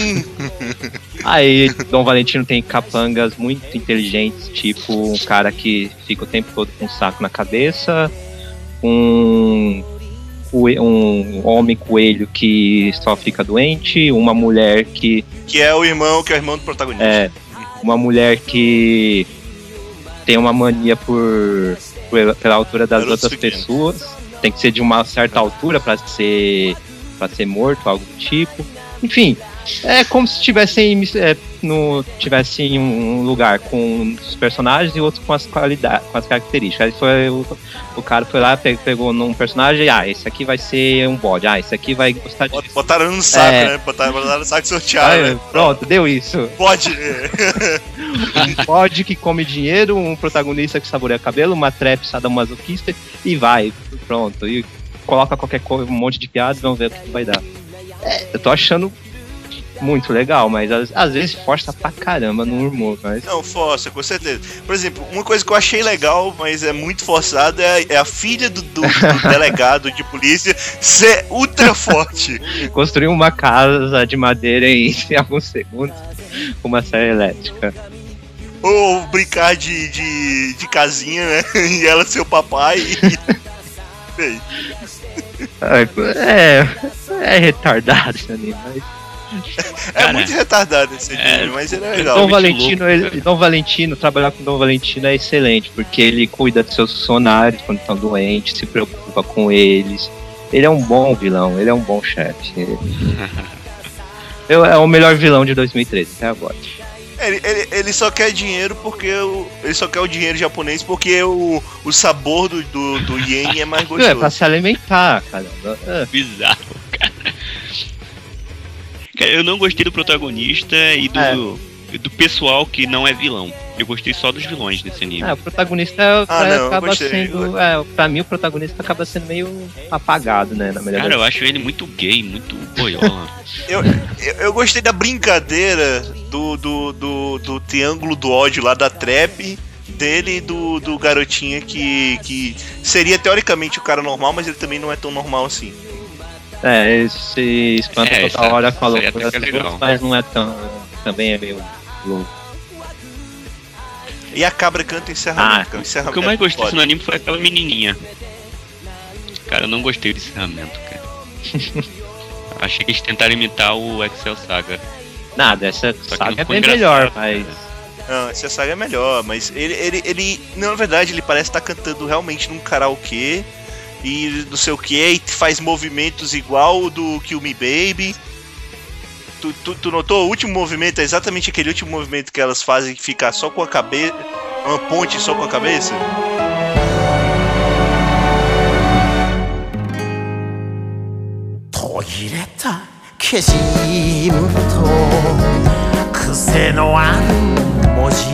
Aí, Dom Valentino tem capangas muito inteligentes, tipo um cara que fica o tempo todo com um saco na cabeça, um, um homem coelho que só fica doente, uma mulher que... Que é o irmão, que é o irmão do protagonista. É, uma mulher que tem uma mania por, por pela altura das Garotos outras pequenos. pessoas. Tem que ser de uma certa altura para ser para ser morto, algo do tipo. Enfim, é como se tivessem é, no tivessem um lugar com os personagens e outro com as qualidades, com as características. Aí foi o, o cara foi lá, pegou num personagem, ah, esse aqui vai ser um bode, ah, esse aqui vai gostar de... Botaram no saco, É. né? Botaram, botaram no saco sorteado, Ah, né? pronto, deu isso. Pode. Um bode que come dinheiro, um protagonista que saboreia cabelo, uma trap sadomasoquista e vai, pronto. E coloca qualquer coisa, um monte de piadas, vamos ver o que vai dar. É, eu tô achando muito legal, mas às, às vezes força pra caramba no humor, mas... Não, força, com certeza. Por exemplo, uma coisa que eu achei legal, mas é muito forçada, é, é a filha do, do, do delegado de polícia ser ultra forte. Construir uma casa de madeira em, em alguns segundos com uma serra elétrica. Ou brincar de, de, de casinha, né? E ela ser o papai e... É, é retardado esse anime, mas... É Cara, muito retardado esse anime, é, mas ele é legal. Dom muito Valentino, louco, ele, cara. Dom Valentino, trabalhar com Dom Valentino é excelente, porque ele cuida dos seus funcionários quando estão doentes, se preocupa com eles. Ele é um bom vilão, ele é um bom chefe. Ele... Eu- é o melhor vilão de dois mil e treze até agora. Ele, ele, ele só quer dinheiro porque o, ele só quer o dinheiro japonês porque o, o sabor do, do, do ien é mais É, pra gostoso. se alimentar, caramba. É. Bizarro, cara. Cara, eu não gostei do protagonista e do, É. e do pessoal que não é vilão. Eu gostei só dos vilões desse anime. É, o protagonista é, Ah, não, eu acaba gostei. sendo. É, pra mim, o protagonista acaba sendo meio apagado, né? Na melhor Cara, eu das- acho ele muito gay, muito boiola. Eu, eu, eu gostei da brincadeira do, do, do, do triângulo do ódio lá da trap, dele e do, do garotinho que, que seria teoricamente o cara normal, mas ele também não é tão normal assim. É, ele se espanta É, toda essa- hora com a isso aí loucura até que é das legal. outras, mas não é tão. Também é meio louco. E a cabra canta Ah, encerramento. cara, o encerramento que eu mais gostei foda. desse anime foi aquela menininha. Cara, eu não gostei desse encerramento, cara. Achei que eles tentaram imitar o Excel Saga. Nada, essa que saga não é foi bem engraçado, melhor, mas. Não, essa saga é melhor, mas ele, ele, ele na verdade, ele parece estar cantando realmente num karaokê e não sei o que, e faz movimentos igual o do Kill Me Baby. Tu, tu, tu notou? O último movimento é exatamente aquele último movimento que elas fazem, que fica só com a cabeça, uma ponte só com a cabeça. 途切れた消しむと癖のある文字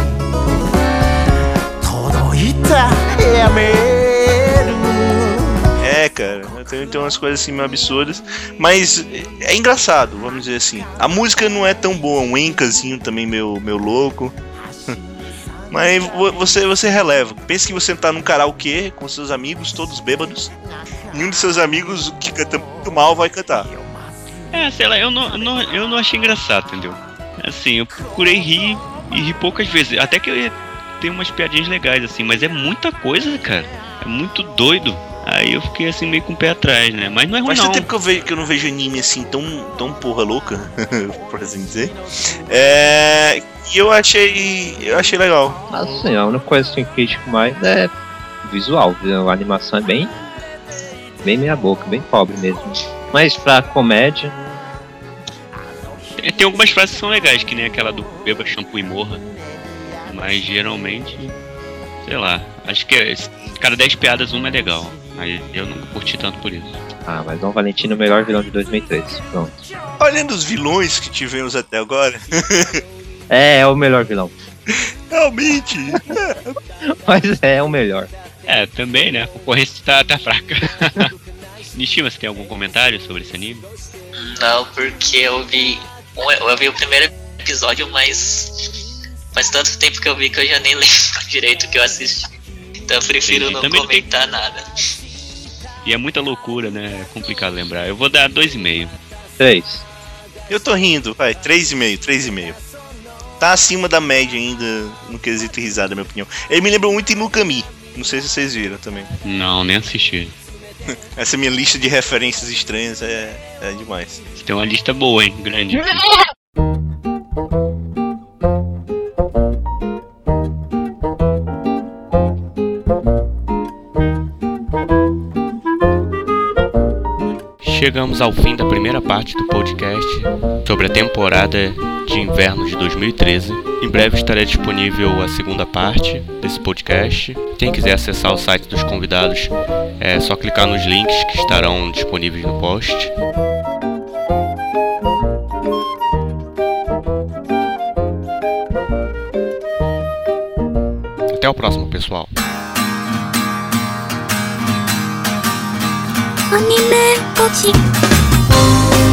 届いたやめる。 É, cara, tem, tem umas coisas assim meio absurdas, mas é engraçado, vamos dizer assim. A música não é tão boa, um encazinho também meio, meio louco. Mas você, você releva. Pensa que você tá num karaokê com seus amigos, todos bêbados, e um de seus amigos que canta muito mal vai cantar. É, sei lá, eu não, eu não, eu não achei engraçado, entendeu? Assim, eu procurei rir e ri poucas vezes. Até que eu tenho umas piadinhas legais, assim, mas é muita coisa, cara. É muito doido. Aí eu fiquei assim meio com o pé atrás, né? Mas não é ruim, Faz não. tanto tempo que eu, vejo, que eu não vejo anime assim tão, tão porra louca, por assim dizer. É... E eu achei. Eu achei legal. Assim, a única coisa que eu critico mais é visual. A animação é bem. Bem meia boca, bem pobre mesmo. Mas pra comédia. Tem, tem algumas frases que são legais, que nem aquela do beba shampoo e morra. Mas geralmente. Sei lá. Acho que é, cada dez piadas uma é legal. Aí eu nunca curti tanto por isso. Ah, mas Dom Valentino é o melhor vilão de dois mil e três. Pronto. Olhando os vilões que tivemos até agora. É, é o melhor vilão. Realmente. Mas é o melhor. É, também, né? A concorrência tá, tá fraca. Nishima, você tem algum comentário sobre esse anime? Não, porque eu vi. Eu vi o primeiro episódio, mas faz tanto tempo que eu vi que eu já nem lembro direito o que eu assisti. Então eu prefiro Entendi. não Também comentar tem... nada. E é muita loucura, né? É complicado lembrar. Eu vou dar dois e meio. Três. Eu tô rindo, vai, três e meio, três e meio. Tá acima da média ainda no quesito risada, na minha opinião. Ele me lembrou muito Inukami. Não sei se vocês viram também. Não, nem assisti. Essa minha lista de referências estranhas é, é demais. Você tem uma lista boa, hein? Grande. Chegamos ao fim da primeira parte do podcast sobre a temporada de inverno de dois mil e treze. Em breve estará disponível a segunda parte desse podcast. Quem quiser acessar o site dos convidados, é só clicar nos links que estarão disponíveis no post. Até o próximo, pessoal. Anime Coach.